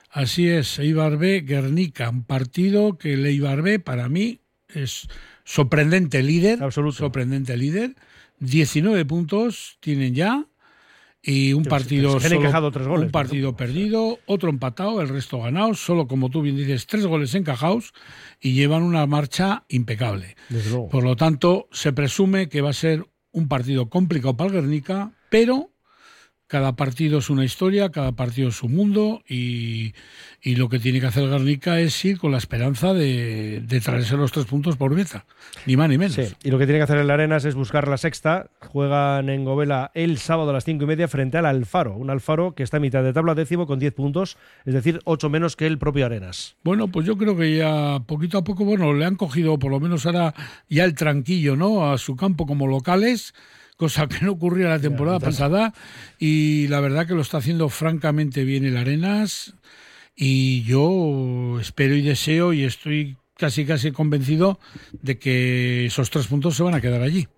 Así es, Eibar B, Guernica, un partido que el Eibar B para mí es sorprendente líder, absoluto, sorprendente líder, diecinueve puntos tienen ya y un Yo, partido se han solo, encajado tres goles, un partido ¿no? perdido, otro empatado, el resto ganado, solo como tú bien dices, tres goles encajados y llevan una marcha impecable. Desde luego. Por lo tanto, se presume que va a ser un partido complicado para el Guernica, pero cada partido es una historia, cada partido es un mundo y, y lo que tiene que hacer el Guernica es ir con la esperanza de, de traerse los tres puntos por Urbeza, ni más ni menos. Sí, y lo que tiene que hacer el Arenas es buscar la sexta. Juegan en Govela el sábado a las cinco y media frente al Alfaro. Un Alfaro que está a mitad de tabla, décimo con diez puntos, es decir, ocho menos que el propio Arenas. Bueno, pues yo creo que ya poquito a poco, bueno, le han cogido por lo menos ahora ya el tranquillo, ¿no? A su campo como locales, cosa que no ocurría la temporada ya, pasada, y la verdad que lo está haciendo francamente bien el Arenas, y yo espero y deseo y estoy casi casi convencido de que esos tres puntos se van a quedar allí.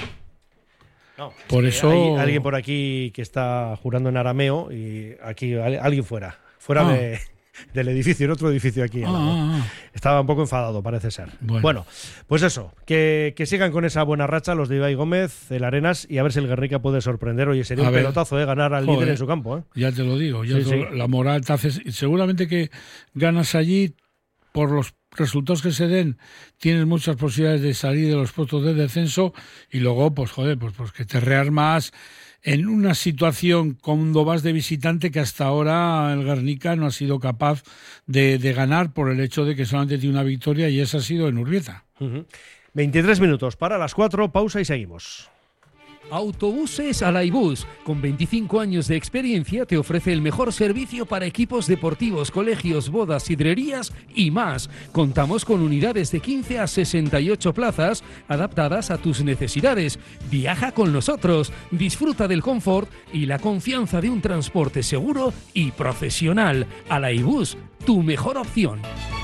No, por es eso hay alguien por aquí que está jurando en arameo y aquí alguien fuera, fuera ah. de... del edificio, en otro edificio aquí. Ah, ah, ah. Estaba un poco enfadado, parece ser. Bueno, bueno pues eso, que, que sigan con esa buena racha los de Ibai Gómez, el Arenas, y a ver si el Guernica puede sorprender. Oye, sería a un ver, pelotazo, ¿eh? Ganar al Joder, líder en su campo. ¿eh? Ya te lo digo, ya sí, te, sí. la moral te hace... Seguramente que ganas allí, por los resultados que se den, tienes muchas posibilidades de salir de los puestos de descenso y luego, pues joder, pues, pues que te rearmas en una situación cuando vas de visitante que hasta ahora el Guernica no ha sido capaz de, de ganar por el hecho de que solamente tiene una victoria y esa ha sido en Urbieta. Uh-huh. veintitrés minutos para las cuatro, pausa y seguimos. Autobuses Alaibus, con veinticinco años de experiencia, te ofrece el mejor servicio para equipos deportivos, colegios, bodas, sidrerías y más. Contamos con unidades de quince a sesenta y ocho plazas adaptadas a tus necesidades. Viaja con nosotros, disfruta del confort y la confianza de un transporte seguro y profesional. Alaibus, tu mejor opción.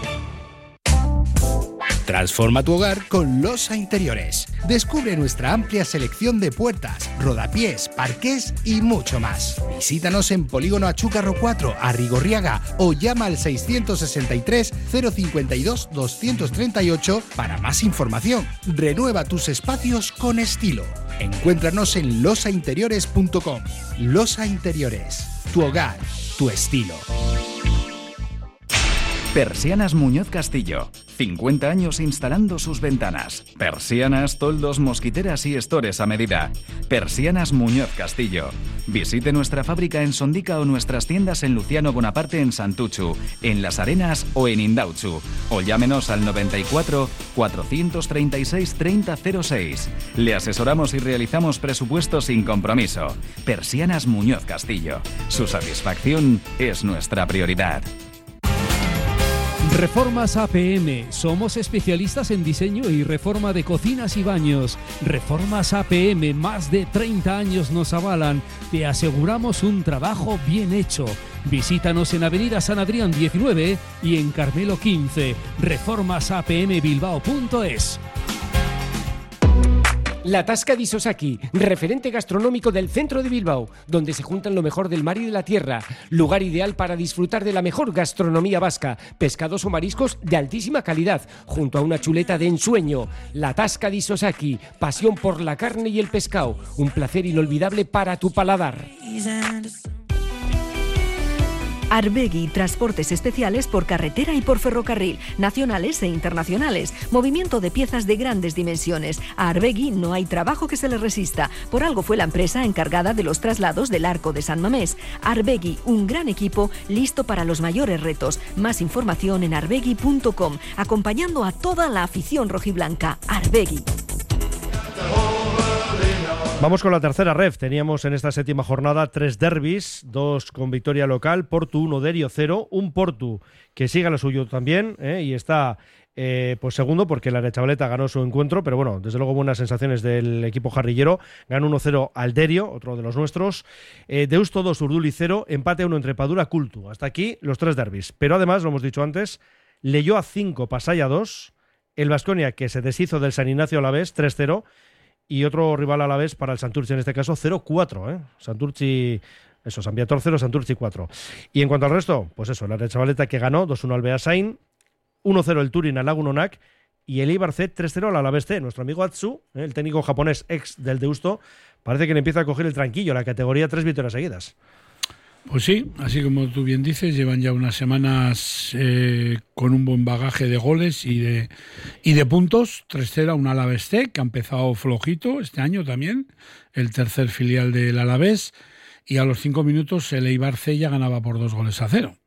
Transforma tu hogar con Losa Interiores. Descubre nuestra amplia selección de puertas, rodapiés, parqués y mucho más. Visítanos en Polígono Achúcarro cuatro, Arrigorriaga, o llama al seiscientos sesenta y tres, cero cincuenta y dos, doscientos treinta y ocho para más información. Renueva tus espacios con estilo. Encuéntranos en losa interiores punto com. Losa Interiores. Tu hogar, tu estilo. Persianas Muñoz Castillo. cincuenta años instalando sus ventanas. Persianas, toldos, mosquiteras y estores a medida. Persianas Muñoz Castillo. Visite nuestra fábrica en Sondica o nuestras tiendas en Luciano Bonaparte en Santuchu, en Las Arenas o en Indautxu. O llámenos al noventa y cuatro, cuatrocientos treinta y seis, treinta cero seis. Le asesoramos y realizamos presupuestos sin compromiso. Persianas Muñoz Castillo. Su satisfacción es nuestra prioridad. Reformas A P M. Somos especialistas en diseño y reforma de cocinas y baños. Reformas A P M, más de treinta años nos avalan. Te aseguramos un trabajo bien hecho. Visítanos en Avenida San Adrián diecinueve y en Carmelo quince. reformas a p m bilbao punto es. La Tasca di Sosaki, referente gastronómico del centro de Bilbao, donde se juntan lo mejor del mar y de la tierra. Lugar ideal para disfrutar de la mejor gastronomía vasca, pescados o mariscos de altísima calidad, junto a una chuleta de ensueño. La Tasca di Sosaki, pasión por la carne y el pescado, un placer inolvidable para tu paladar. Arbegui, transportes especiales por carretera y por ferrocarril, nacionales e internacionales, movimiento de piezas de grandes dimensiones. A Arbegui no hay trabajo que se le resista, por algo fue la empresa encargada de los traslados del Arco de San Mamés. Arbegui, un gran equipo listo para los mayores retos. Más información en arbegui punto com, acompañando a toda la afición rojiblanca. Arbegui. Vamos con la tercera ref. Teníamos en esta séptima jornada tres derbis, dos con victoria local, Portu uno, Derio cero, un Portu que sigue a lo suyo también, ¿eh? y está eh, pues segundo porque la Aretxabaleta ganó su encuentro, pero bueno, desde luego buenas sensaciones del equipo jarrillero. Ganó uno cero al Derio, otro de los nuestros. Eh, Deusto dos, Urduli cero, empate uno entre Padura, Cultu. Hasta aquí los tres derbis. Pero además, lo hemos dicho antes, Leioa cinco, Pasaia dos, el Baskonia que se deshizo del San Ignacio Alavés tres cero, y otro rival a la vez para el Santurtzi, en este caso cero cuatro. ¿eh? Santurtzi Eso, San Viator cero, Santurtzi cuatro. Y en cuanto al resto, pues eso, la Aretxabaleta que ganó dos uno al Beasain, uno cero el Turin al Lagunonak y el Eibar C tres cero al Alavés C. Nuestro amigo Atsu, ¿eh? el técnico japonés ex del Deusto, parece que le empieza a coger el tranquillo, la categoría tres victorias seguidas. Pues sí, así como tú bien dices, llevan ya unas semanas eh, con un buen bagaje de goles y de y de puntos. tres cero a un Alavés C, que ha empezado flojito este año también, el tercer filial del Alavés, y a los cinco minutos el Eibar C ya ganaba por dos goles a cero.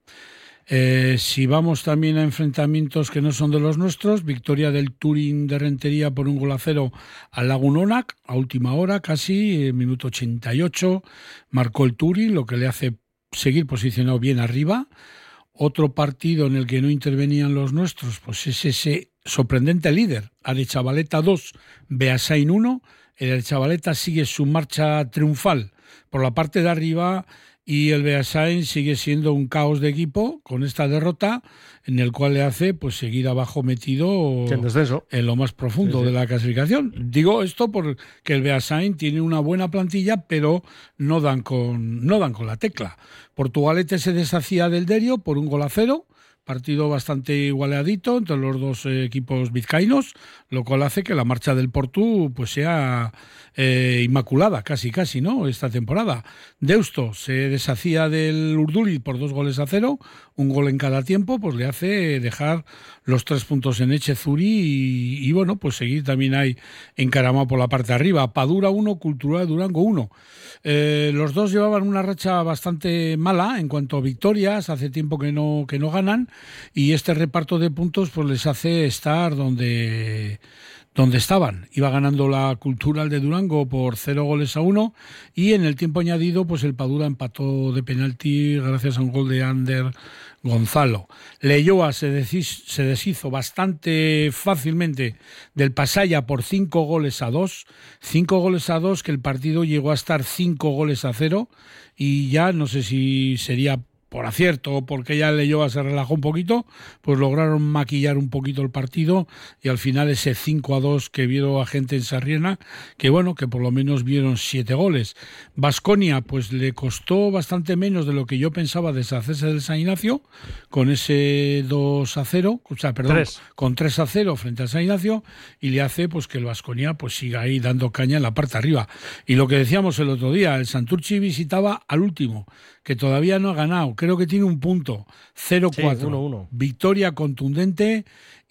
Eh, si vamos también a enfrentamientos que no son de los nuestros, victoria del Turin de Rentería por un gol a cero al Lagunonak, a última hora casi, eh, minuto ochenta y ocho, marcó el Turin, lo que le hace seguir posicionado bien arriba. Otro partido en el que no intervenían los nuestros, pues es ese sorprendente líder, Aretxabaleta dos, Beasain uno. El Aretxabaleta sigue su marcha triunfal por la parte de arriba y el Beasain sigue siendo un caos de equipo con esta derrota, en el cual le hace pues seguir abajo metido en descenso, en lo más profundo sí, sí. de la clasificación. Digo esto porque el Beasain tiene una buena plantilla, pero no dan con no dan con la tecla. Portugalete se deshacía del Derio por un gol a cero. Partido bastante igualadito entre los dos eh, equipos vizcaínos, lo cual hace que la marcha del Portu pues sea eh, inmaculada, casi casi, ¿no? Esta temporada. Deusto se deshacía del Urduliz por dos goles a cero, un gol en cada tiempo, pues le hace dejar los tres puntos en Echezuri y, y bueno, pues seguir también ahí encaramado por la parte de arriba. Padura uno, Cultural Durango uno. Eh, los dos llevaban una racha bastante mala en cuanto a victorias, hace tiempo que no, que no ganan, y este reparto de puntos pues les hace estar donde, donde estaban. Iba ganando la Cultural de Durango por cero goles a uno y en el tiempo añadido pues el Padura empató de penalti gracias a un gol de Ander Gonzalo. Leioa se deshizo, se deshizo bastante fácilmente del Pasaya por cinco goles a dos. Cinco goles a dos, que el partido llegó a estar cinco goles a cero y ya no sé si sería por acierto o porque ya Leioa se relajó un poquito, pues lograron maquillar un poquito el partido y al final ese cinco a dos que vieron a gente en Sarriena, que bueno, que por lo menos vieron siete goles. Baskonia pues le costó bastante menos de lo que yo pensaba deshacerse del San Ignacio, con ese dos a cero, o sea, perdón, tres. con tres a cero frente al San Ignacio, y le hace pues que el Baskonia pues siga ahí dando caña en la parte arriba. Y lo que decíamos el otro día, el Santurtzi visitaba al último, que todavía no ha ganado, creo que tiene un punto, cero cuatro, sí, uno uno. Victoria contundente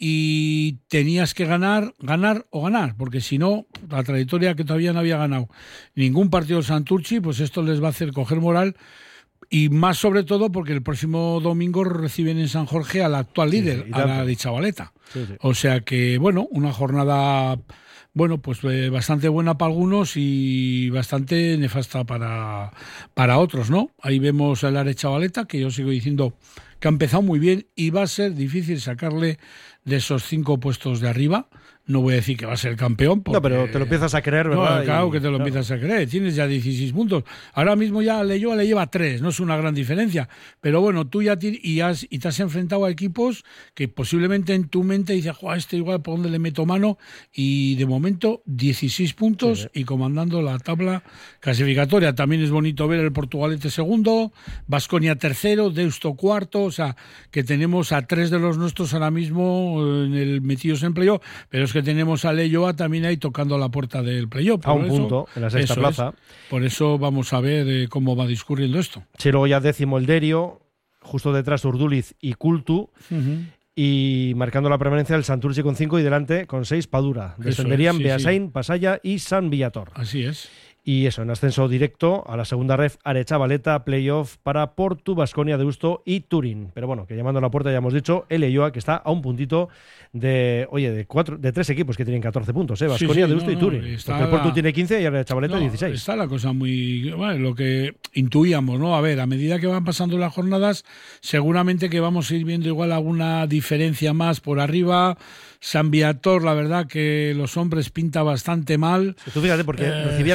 y tenías que ganar, ganar o ganar, porque si no, la trayectoria que todavía no había ganado ningún partido de Santurtzi, pues esto les va a hacer coger moral, y más sobre todo porque el próximo domingo reciben en San Jorge al actual líder, sí, sí, a la Aretxabaleta. Sí, sí. O sea que, bueno, una jornada... Bueno, pues eh, bastante buena para algunos y bastante nefasta para, para otros, ¿no? Ahí vemos al Aretxabaleta, que yo sigo diciendo que ha empezado muy bien y va a ser difícil sacarle de esos cinco puestos de arriba. No voy a decir que va a ser campeón. Porque, no, pero te lo empiezas a creer, ¿verdad? No, claro y, que te lo claro. empiezas a creer. Tienes ya dieciséis puntos. Ahora mismo ya Leioa le lleva tres. No es una gran diferencia. Pero bueno, tú ya te, y, has, y te has enfrentado a equipos que posiblemente en tu mente dices, ¡joder, este igual por dónde le meto mano! Y de momento dieciséis puntos sí, sí. y comandando la tabla clasificatoria. También es bonito ver el Portugalete segundo, Baskonia tercero, Deusto cuarto. O sea, que tenemos a tres de los nuestros ahora mismo en el metidos en playoff, pero es que tenemos a Leioa también ahí tocando la puerta del playoff. A un eso, punto, en la sexta plaza. Es. Por eso vamos a ver eh, cómo va discurriendo esto. Sí, luego ya décimo el Derio, justo detrás Urduliz y Cultu, uh-huh. y marcando la permanencia el Santurtzi con cinco y delante con seis Padura. Descenderían es, sí, Beasain, sí. Pasaya y San Viator. Así es. Y eso, en ascenso directo a la segunda ref, Aretxabaleta, playoff para Portu, Baskonia, Deusto y Turín. Pero bueno, que llamando a la puerta ya hemos dicho, el Leioa, que está a un puntito de, oye, de cuatro, de tres equipos que tienen catorce puntos, ¿eh? Baskonia, sí, sí, Deusto no, y Turín. No, porque el Portu la... tiene quince y Aretxabaleta no, dieciséis. Está la cosa muy... Bueno, lo que intuíamos, ¿no? A ver, a medida que van pasando las jornadas, seguramente que vamos a ir viendo igual alguna diferencia más por arriba. San Viator, la verdad que los hombres pinta bastante mal. Tú fíjate, porque eh... recibían al penúltimo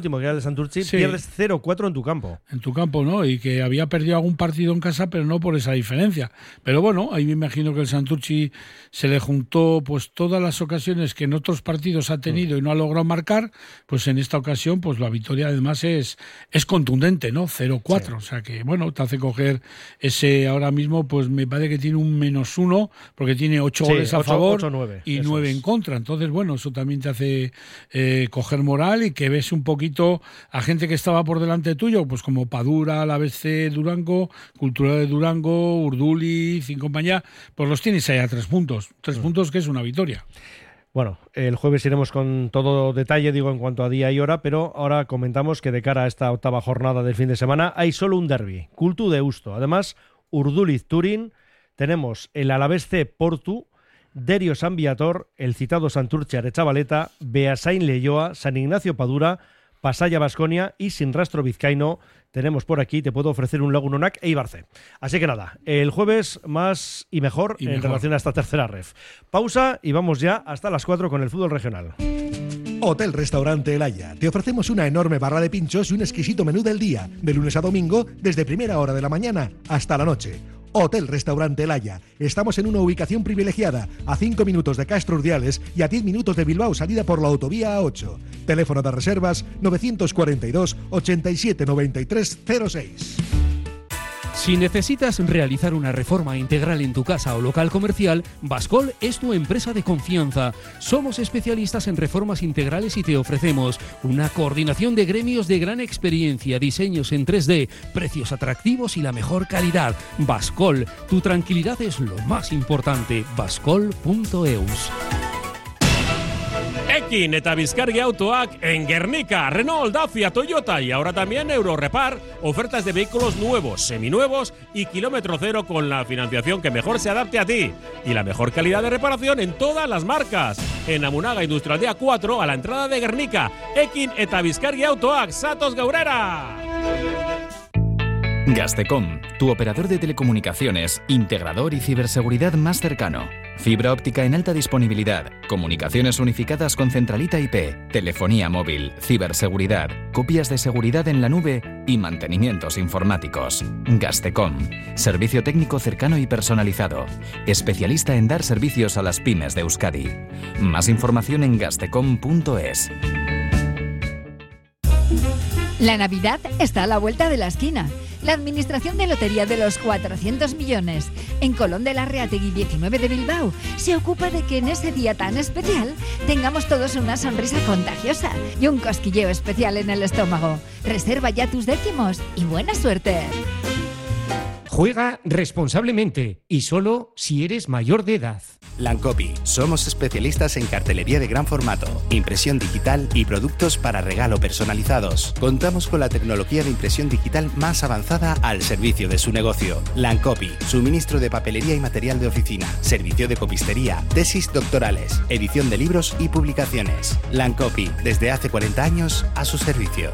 último, que era el de Santurchi, Sí. pierdes cero cuatro en tu campo. En tu campo, ¿no? Y que había perdido algún partido en casa, pero no por esa diferencia. Pero bueno, ahí me imagino que el Santurchi se le juntó pues todas las ocasiones que en otros partidos ha tenido y no ha logrado marcar, pues en esta ocasión pues la victoria además es, es contundente, ¿no? cero cuatro. Sí. O sea que, bueno, te hace coger ese ahora mismo, pues me parece que tiene un menos uno, porque tiene ocho Sí, goles a ocho, favor ocho, nueve, y eso nueve es. en contra. Entonces, bueno, eso también te hace eh, coger moral y que ves un poquito a gente que estaba por delante tuyo, pues como Padura, la A B C Durango, Cultural de Durango, Urduliz y compañía, pues los tienes ahí a tres puntos. Tres mm. puntos que es una victoria. Bueno, el jueves iremos con todo detalle, digo, en cuanto a día y hora, pero ahora comentamos que de cara a esta octava jornada del fin de semana hay solo un derbi, Cultu de Deusto. Además, Urduliz-Turín, tenemos el Alavés C Portu, Derio San Viator, el citado Santurchi Aretxabaleta, Beasain Leioa, San Ignacio Padura, Pasaya Baskonia y sin rastro vizcaíno tenemos por aquí, te puedo ofrecer un Lagunonac e Ibarce. Así que nada, el jueves más y mejor y en mejor. relación a esta tercera ref. Pausa y vamos ya hasta las cuatro con el fútbol regional. Hotel Restaurante El Haya. Te ofrecemos una enorme barra de pinchos y un exquisito menú del día, de lunes a domingo, desde primera hora de la mañana hasta la noche. Hotel Restaurante El Haya. Estamos en una ubicación privilegiada, a cinco minutos de Castro Urdiales y a diez minutos de Bilbao, salida por la autovía A ocho. Teléfono de reservas novecientos cuarenta y dos, ochenta y siete, noventa y tres, cero seis. Si necesitas realizar una reforma integral en tu casa o local comercial, Bascol es tu empresa de confianza. Somos especialistas en reformas integrales y te ofrecemos una coordinación de gremios de gran experiencia, diseños en tres D, precios atractivos y la mejor calidad. Bascol, tu tranquilidad es lo más importante. bascol punto eus. Ekin eta Bizkargi Autoak en Guernica, Renault, Dacia, Toyota y ahora también Eurorepar. Ofertas de vehículos nuevos, seminuevos y kilómetro cero con la financiación que mejor se adapte a ti. Y la mejor calidad de reparación en todas las marcas. En Amunaga Industrial Día cuatro, a la entrada de Guernica. Ekin eta Bizkargi Autoak, Satos Gaurera. Gastecom, tu operador de telecomunicaciones, integrador y ciberseguridad más cercano. Fibra óptica en alta disponibilidad, comunicaciones unificadas con centralita I P, telefonía móvil, ciberseguridad, copias de seguridad en la nube y mantenimientos informáticos. Gastecom, servicio técnico cercano y personalizado, especialista en dar servicios a las pymes de Euskadi. Más información en gastecom punto es. La Navidad está a la vuelta de la esquina. La Administración de Lotería de los cuatrocientos millones en Colón de la Reategui diecinueve de Bilbao se ocupa de que en ese día tan especial tengamos todos una sonrisa contagiosa y un cosquilleo especial en el estómago. Reserva ya tus décimos y buena suerte. Juega responsablemente y solo si eres mayor de edad. Lancopi. Somos especialistas en cartelería de gran formato, impresión digital y productos para regalo personalizados. Contamos con la tecnología de impresión digital más avanzada al servicio de su negocio. Lancopi. Suministro de papelería y material de oficina, servicio de copistería, tesis doctorales, edición de libros y publicaciones. Lancopi. Desde hace cuarenta años a su servicio.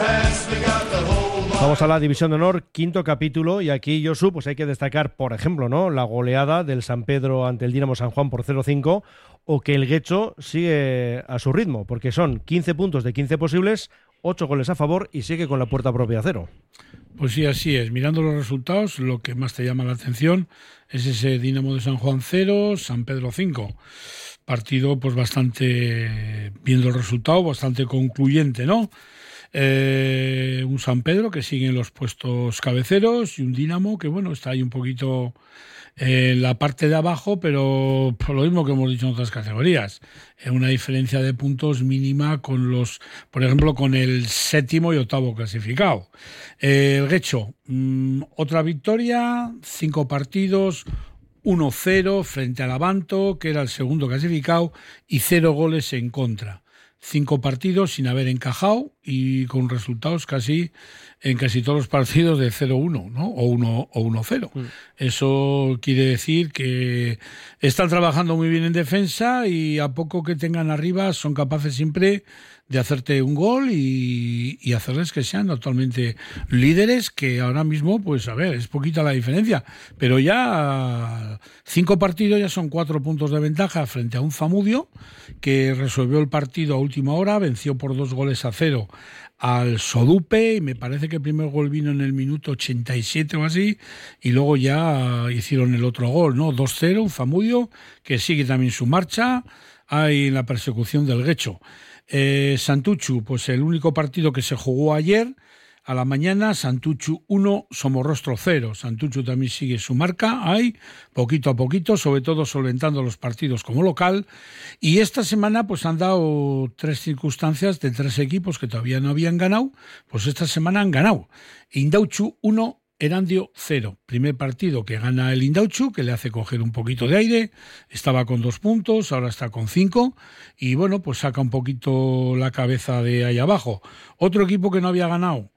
Vamos a la División de Honor, quinto capítulo, y aquí, Josu, pues hay que destacar, por ejemplo, ¿no?, la goleada del San Pedro ante el Dinamo San Juan por cero cinco, o que el Guecho sigue a su ritmo, porque son quince puntos de quince posibles, ocho goles a favor y sigue con la puerta propia a cero. Pues sí, así es. Mirando los resultados, lo que más te llama la atención es ese Dinamo de San Juan cero, San Pedro cinco. Partido, pues bastante, viendo el resultado, bastante concluyente, ¿no? Eh, un San Pedro que sigue en los puestos cabeceros y un Dinamo que, bueno, está ahí un poquito en la parte de abajo, pero por lo mismo que hemos dicho en otras categorías, en una diferencia de puntos mínima con los, por ejemplo, con el séptimo y octavo clasificado. Eh, el Guecho, mmm, otra victoria, cinco partidos, uno cero frente al Abanto, que era el segundo clasificado, y cero goles en contra. Cinco partidos sin haber encajado y con resultados casi en casi todos los partidos de cero uno, ¿no? O uno o uno cero. Mm. Eso quiere decir que están trabajando muy bien en defensa y a poco que tengan arriba son capaces siempre de hacerte un gol y, y hacerles que sean actualmente líderes, que ahora mismo, pues a ver, es poquita la diferencia, pero ya cinco partidos ya son cuatro puntos de ventaja frente a un Zamudio que resolvió el partido a última hora, venció por dos goles a cero al Sodupe, y me parece que el primer gol vino en el minuto ochenta y siete o así, y luego ya hicieron el otro gol, ¿no? dos cero, un Zamudio, que sigue también su marcha, hay la persecución del Guecho. Eh, Santuchu, pues el único partido que se jugó ayer, a la mañana, Santuchu uno, Somorrostro cero. Santuchu también sigue su marca, hay, poquito a poquito, sobre todo solventando los partidos como local. Y esta semana pues han dado tres circunstancias de tres equipos que todavía no habían ganado, pues esta semana han ganado. Indauchu uno, Erandio cero. Primer partido que gana el Indauchu, que le hace coger un poquito de aire, estaba con dos puntos, ahora está con cinco, y bueno, pues saca un poquito la cabeza de ahí abajo. Otro equipo que no había ganado,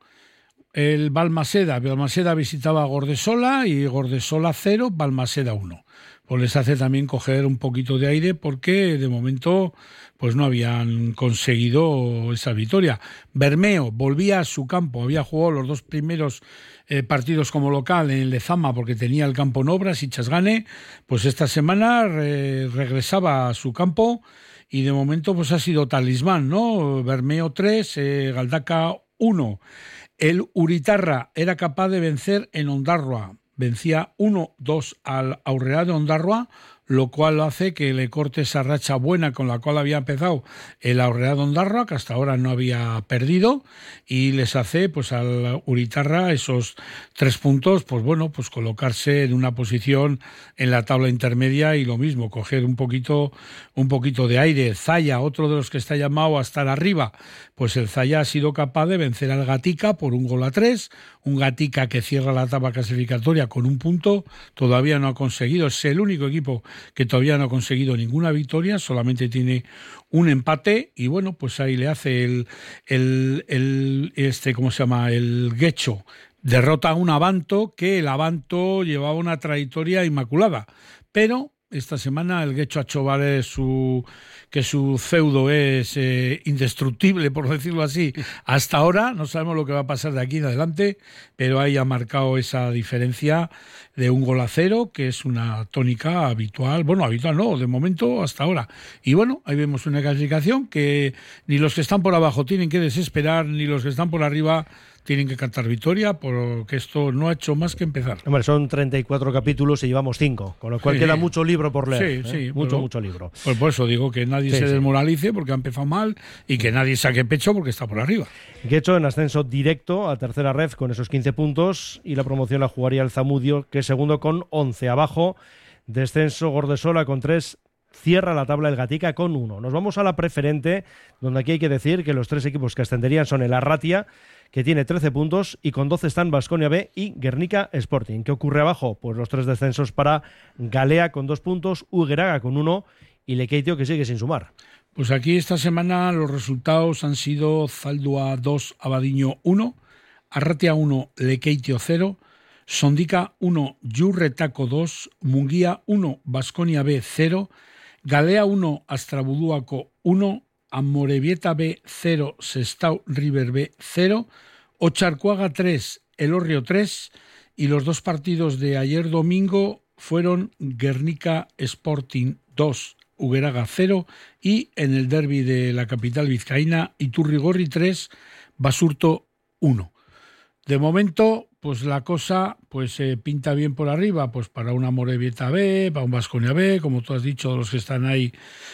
el Balmaseda. Balmaseda visitaba a Gordesola y Gordesola cero, Balmaseda uno. Pues les hace también coger un poquito de aire porque de momento pues no habían conseguido esa victoria. Bermeo volvía a su campo, había jugado los dos primeros eh, partidos como local en el Lezama porque tenía el campo en obras y Chasgane, pues esta semana re- regresaba a su campo y de momento pues ha sido talismán, ¿no? Bermeo tres, eh, Galdaca uno. El Uritarra era capaz de vencer en Ondarroa. Vencía uno dos al Aurrera de Ondarroa, lo cual hace que le corte esa racha buena con la cual había empezado el Aurrera de Ondarroa, que hasta ahora no había perdido, y les hace pues al Uritarra esos tres puntos, pues bueno, pues colocarse en una posición en la tabla intermedia y lo mismo, coger un poquito, un poquito de aire. Zaya, otro de los que está llamado a estar arriba, pues el Zaya ha sido capaz de vencer al Gatica por un gol a tres, un Gatica que cierra la tabla clasificatoria con un punto, todavía no ha conseguido, es el único equipo que todavía no ha conseguido ninguna victoria, solamente tiene un empate y bueno, pues ahí le hace el, el, el este, ¿cómo se llama? El Guecho. Derrota a un Abanto que el Abanto llevaba una trayectoria inmaculada, pero esta semana el Guecho ha hecho valer su, que su feudo es eh, indestructible, por decirlo así. Hasta ahora no sabemos lo que va a pasar de aquí en adelante, pero ahí ha marcado esa diferencia de un gol a cero, que es una tónica habitual. Bueno, habitual no, de momento hasta ahora. Y bueno, ahí vemos una clasificación que ni los que están por abajo tienen que desesperar, ni los que están por arriba tienen que cantar victoria, porque esto no ha hecho más que empezar. Hombre, son treinta y cuatro capítulos y llevamos cinco, con lo cual sí, queda mucho libro por leer. Sí, sí. ¿eh? Mucho, pero, mucho libro. Pues por eso digo que nadie sí, se sí. desmoralice porque ha empezado mal y que nadie saque pecho porque está por arriba. Guecho en ascenso directo a tercera ref con esos quince puntos y la promoción la jugaría el Zamudio, que es segundo con once abajo. Descenso Gordesola con tres. Cierra la tabla el Gatica con uno. Nos vamos a la preferente, donde aquí hay que decir que los tres equipos que ascenderían son el Arratia, que tiene trece puntos, y con doce están Baskonia B y Guernica Sporting. ¿Qué ocurre abajo? Pues los tres descensos para Galea con dos puntos, Hugueraga con uno y Lekeitio, que sigue sin sumar. Pues aquí esta semana los resultados han sido Zaldua dos, Abadiño uno, Arratia uno, Lekeitio cero, Sondica uno, Yurretaco dos, Munguía uno, Baskonia B cero, Galea uno, Astrabudúaco uno, Amorebieta B cero, Sestao River B cero, Ocharcuaga tres, Elorrio tres, y los dos partidos de ayer domingo fueron Guernica Sporting dos, Hugueraga cero, y en el derbi de la capital vizcaína, Iturrigorri tres, Basurto uno. De momento, pues la cosa pues eh, pinta bien por arriba, pues para una Amorebieta B, para un Baskonia B, como tú has dicho, los que están ahí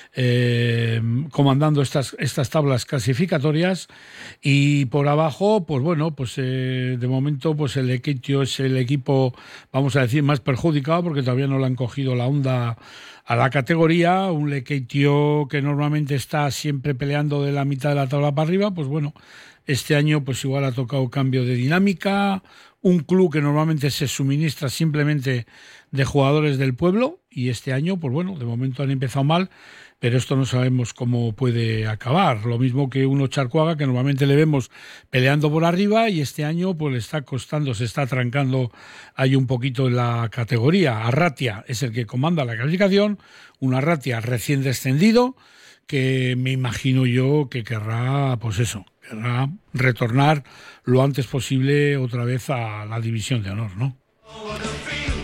eh, comandando estas, estas tablas clasificatorias, y por abajo, pues bueno, pues eh, de momento pues el Lekeitio es el equipo, vamos a decir, más perjudicado porque todavía no le han cogido la onda a la categoría. Un Lekeitio que normalmente está siempre peleando de la mitad de la tabla para arriba, pues bueno, este año pues igual ha tocado cambio de dinámica, un club que normalmente se suministra simplemente de jugadores del pueblo, y este año pues bueno, de momento han empezado mal, pero esto no sabemos cómo puede acabar. Lo mismo que un Ocharcuaga, que normalmente le vemos peleando por arriba, y este año pues le está costando, se está trancando ahí un poquito en la categoría. Arratia es el que comanda la clasificación, un Arratia recién descendido, que me imagino yo que querrá, pues eso, querrá retornar lo antes posible otra vez a la división de honor, ¿no?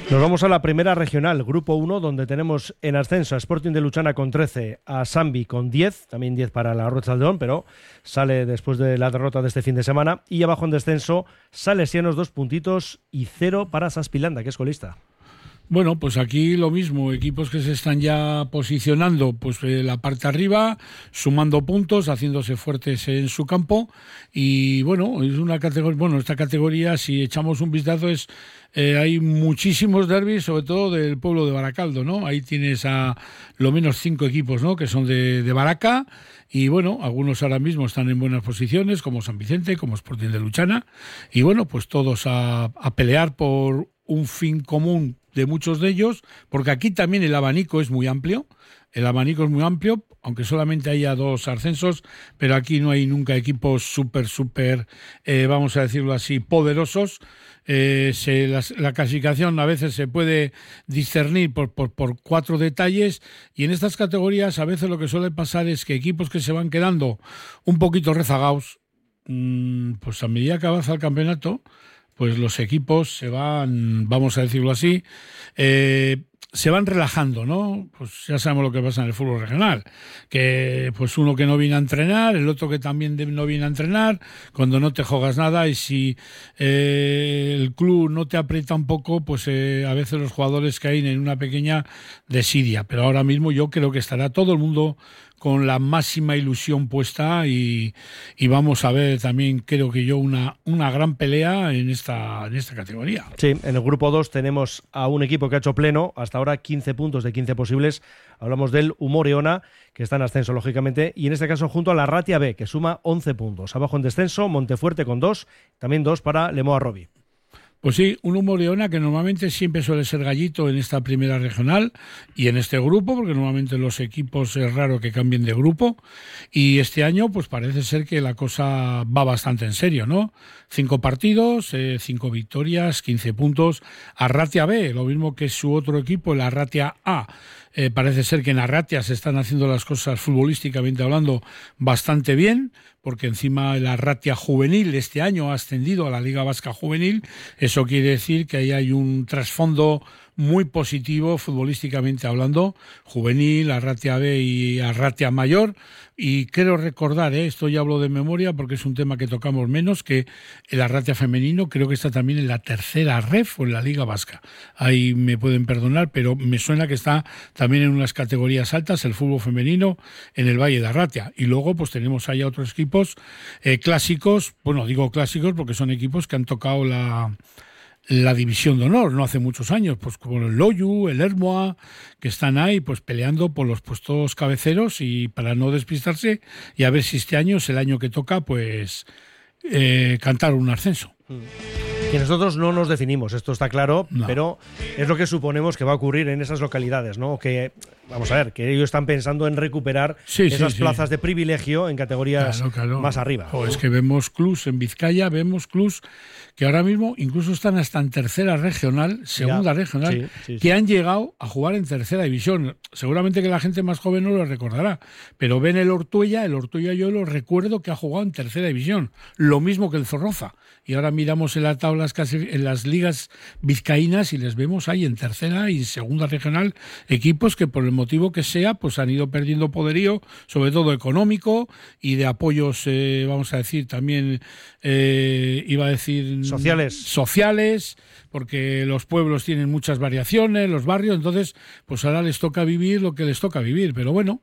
Nos vamos a la primera regional, Grupo uno, donde tenemos en ascenso a Sporting de Luchana con trece, a Sambi con diez, también diez para la Rochaldón, pero sale después de la derrota de este fin de semana. Y abajo en descenso, Salesianos dos puntitos y cero para Saspilanda, que es colista. Bueno, pues aquí lo mismo, equipos que se están ya posicionando pues eh, la parte arriba, sumando puntos, haciéndose fuertes en su campo y bueno, es una categoría, bueno, esta categoría si echamos un vistazo es eh, hay muchísimos derbis, sobre todo del pueblo de Baracaldo, ¿no? Ahí tienes a lo menos cinco equipos, ¿no? Que son de, de Baraca y bueno, algunos ahora mismo están en buenas posiciones, como San Vicente, como Sporting de Luchana y bueno, pues todos a, a pelear por un fin común de muchos de ellos, porque aquí también el abanico es muy amplio, el abanico es muy amplio, aunque solamente haya dos ascensos, pero aquí no hay nunca equipos súper, súper, eh, vamos a decirlo así, poderosos. Eh, se, la, la clasificación a veces se puede discernir por, por, por cuatro detalles y en estas categorías a veces lo que suele pasar es que equipos que se van quedando un poquito rezagados, mmm, pues a medida que avanza el campeonato, pues los equipos se van, vamos a decirlo así, eh, se van relajando, ¿no? Pues ya sabemos lo que pasa en el fútbol regional, que pues uno que no viene a entrenar, el otro que también no viene a entrenar, cuando no te juegas nada y si eh, el club no te aprieta un poco, pues eh, a veces los jugadores caen en una pequeña desidia, pero ahora mismo yo creo que estará todo el mundo con la máxima ilusión puesta y, y vamos a ver también, creo que yo, una, una gran pelea en esta, en esta categoría. Sí, en el grupo dos tenemos a un equipo que ha hecho pleno, hasta ahora quince puntos de quince posibles. Hablamos del Humoreona, que está en ascenso, lógicamente, y en este caso junto a la Ratia B, que suma once puntos. Abajo en descenso, Montefuerte con dos, también dos para Lemoa Robi. Pues sí, un Humoreona que normalmente siempre suele ser gallito en esta primera regional y en este grupo, porque normalmente los equipos es raro que cambien de grupo y este año pues parece ser que la cosa va bastante en serio, ¿no? Cinco partidos, eh, cinco victorias, quince puntos. Arratia B, lo mismo que su otro equipo, el Arratia A. Eh, parece ser que en Arratia se están haciendo las cosas futbolísticamente hablando bastante bien, porque encima el Arratia Juvenil este año ha ascendido a la Liga Vasca Juvenil. Eso quiere decir que ahí hay un trasfondo muy positivo futbolísticamente hablando, juvenil, Arratia B y Arratia Mayor, y quiero recordar, ¿eh? Esto ya hablo de memoria porque es un tema que tocamos menos, que el Arratia femenino creo que está también en la tercera ref o en la Liga Vasca, ahí me pueden perdonar, pero me suena que está también en unas categorías altas el fútbol femenino en el Valle de Arratia, y luego pues tenemos allá otros equipos eh, clásicos, bueno digo clásicos porque son equipos que han tocado la la división de honor, no hace muchos años, pues como el Loyu, el Hermoa, que están ahí pues peleando por los puestos cabeceros y para no despistarse y a ver si este año es el año que toca pues eh, cantar un ascenso. Que nosotros no nos definimos, esto está claro, no. Pero es lo que suponemos que va a ocurrir en esas localidades, ¿no? Que, vamos a ver, que ellos están pensando en recuperar sí, esas sí, plazas sí. de privilegio en categorías claro, claro. más arriba. O es que vemos clubs en Vizcaya, vemos clubs que ahora mismo incluso están hasta en tercera regional, segunda ya, regional, sí, sí, que sí. han llegado a jugar en tercera división. Seguramente que la gente más joven no lo recordará, pero ven el Ortuella, el Ortuella yo lo recuerdo que ha jugado en tercera división, lo mismo que el Zorroza. Y ahora miramos en la tabla, en las ligas vizcaínas y les vemos ahí en tercera y en segunda regional equipos que por el motivo que sea pues han ido perdiendo poderío, sobre todo económico y de apoyos, eh, vamos a decir también, eh, iba a decir... Sociales. Sociales, porque los pueblos tienen muchas variaciones, los barrios, entonces pues ahora les toca vivir lo que les toca vivir, pero bueno,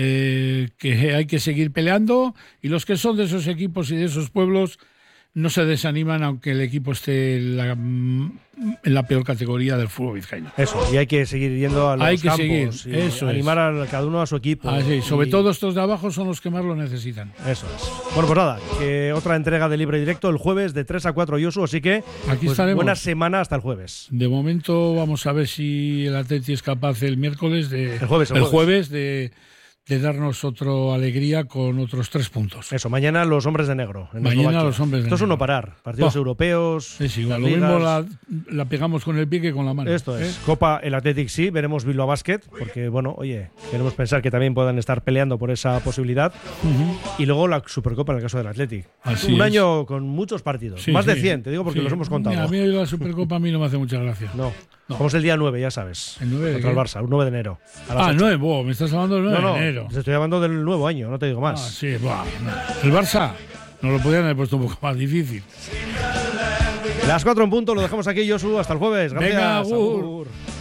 eh, que hay que seguir peleando y los que son de esos equipos y de esos pueblos no se desaniman aunque el equipo esté en la, en la peor categoría del fútbol vizcaíno. Eso, y hay que seguir yendo a los hay que campos seguir, y eso animar es. a cada uno a su equipo. Ah, sí, sobre y... todo estos de abajo son los que más lo necesitan. Eso es. Bueno, pues nada, que otra entrega de Libre Directo el jueves de tres a cuatro Yosu, así que aquí pues, estaremos. Buena semana hasta el jueves. De momento vamos a ver si el Atleti es capaz el miércoles de... El jueves, el el jueves. jueves de... de darnos otra alegría con otros tres puntos. Eso, mañana los hombres de negro. En mañana Eslovaquia. los hombres de Esto negro. es uno parar. Partidos oh. europeos. Es igual, lo mismo la, la pegamos con el pie que con la mano. Esto es. ¿eh? Copa, el Athletic sí, veremos Bilbao Basket, porque bueno, oye, queremos pensar que también puedan estar peleando por esa posibilidad. Uh-huh. Y luego la Supercopa en el caso del Athletic. Así Un es. año con muchos partidos. Sí, Más sí. de cien, te digo porque sí. los hemos contado. A mí la Supercopa a mí no me hace mucha gracia. No. No. Jugamos el día nueve, ya sabes. ¿El nueve de contra el qué? Barça, el nueve de enero. Ah, el nueve, wow, me estás hablando del nueve no, no, de enero. Te estoy hablando del nuevo año, no te digo más. Ah, sí, buah, no. El Barça nos lo podían haber puesto un poco más difícil. Las cuatro en punto, lo dejamos aquí, Josu. Hasta el jueves. Gracias. Venga, Agur.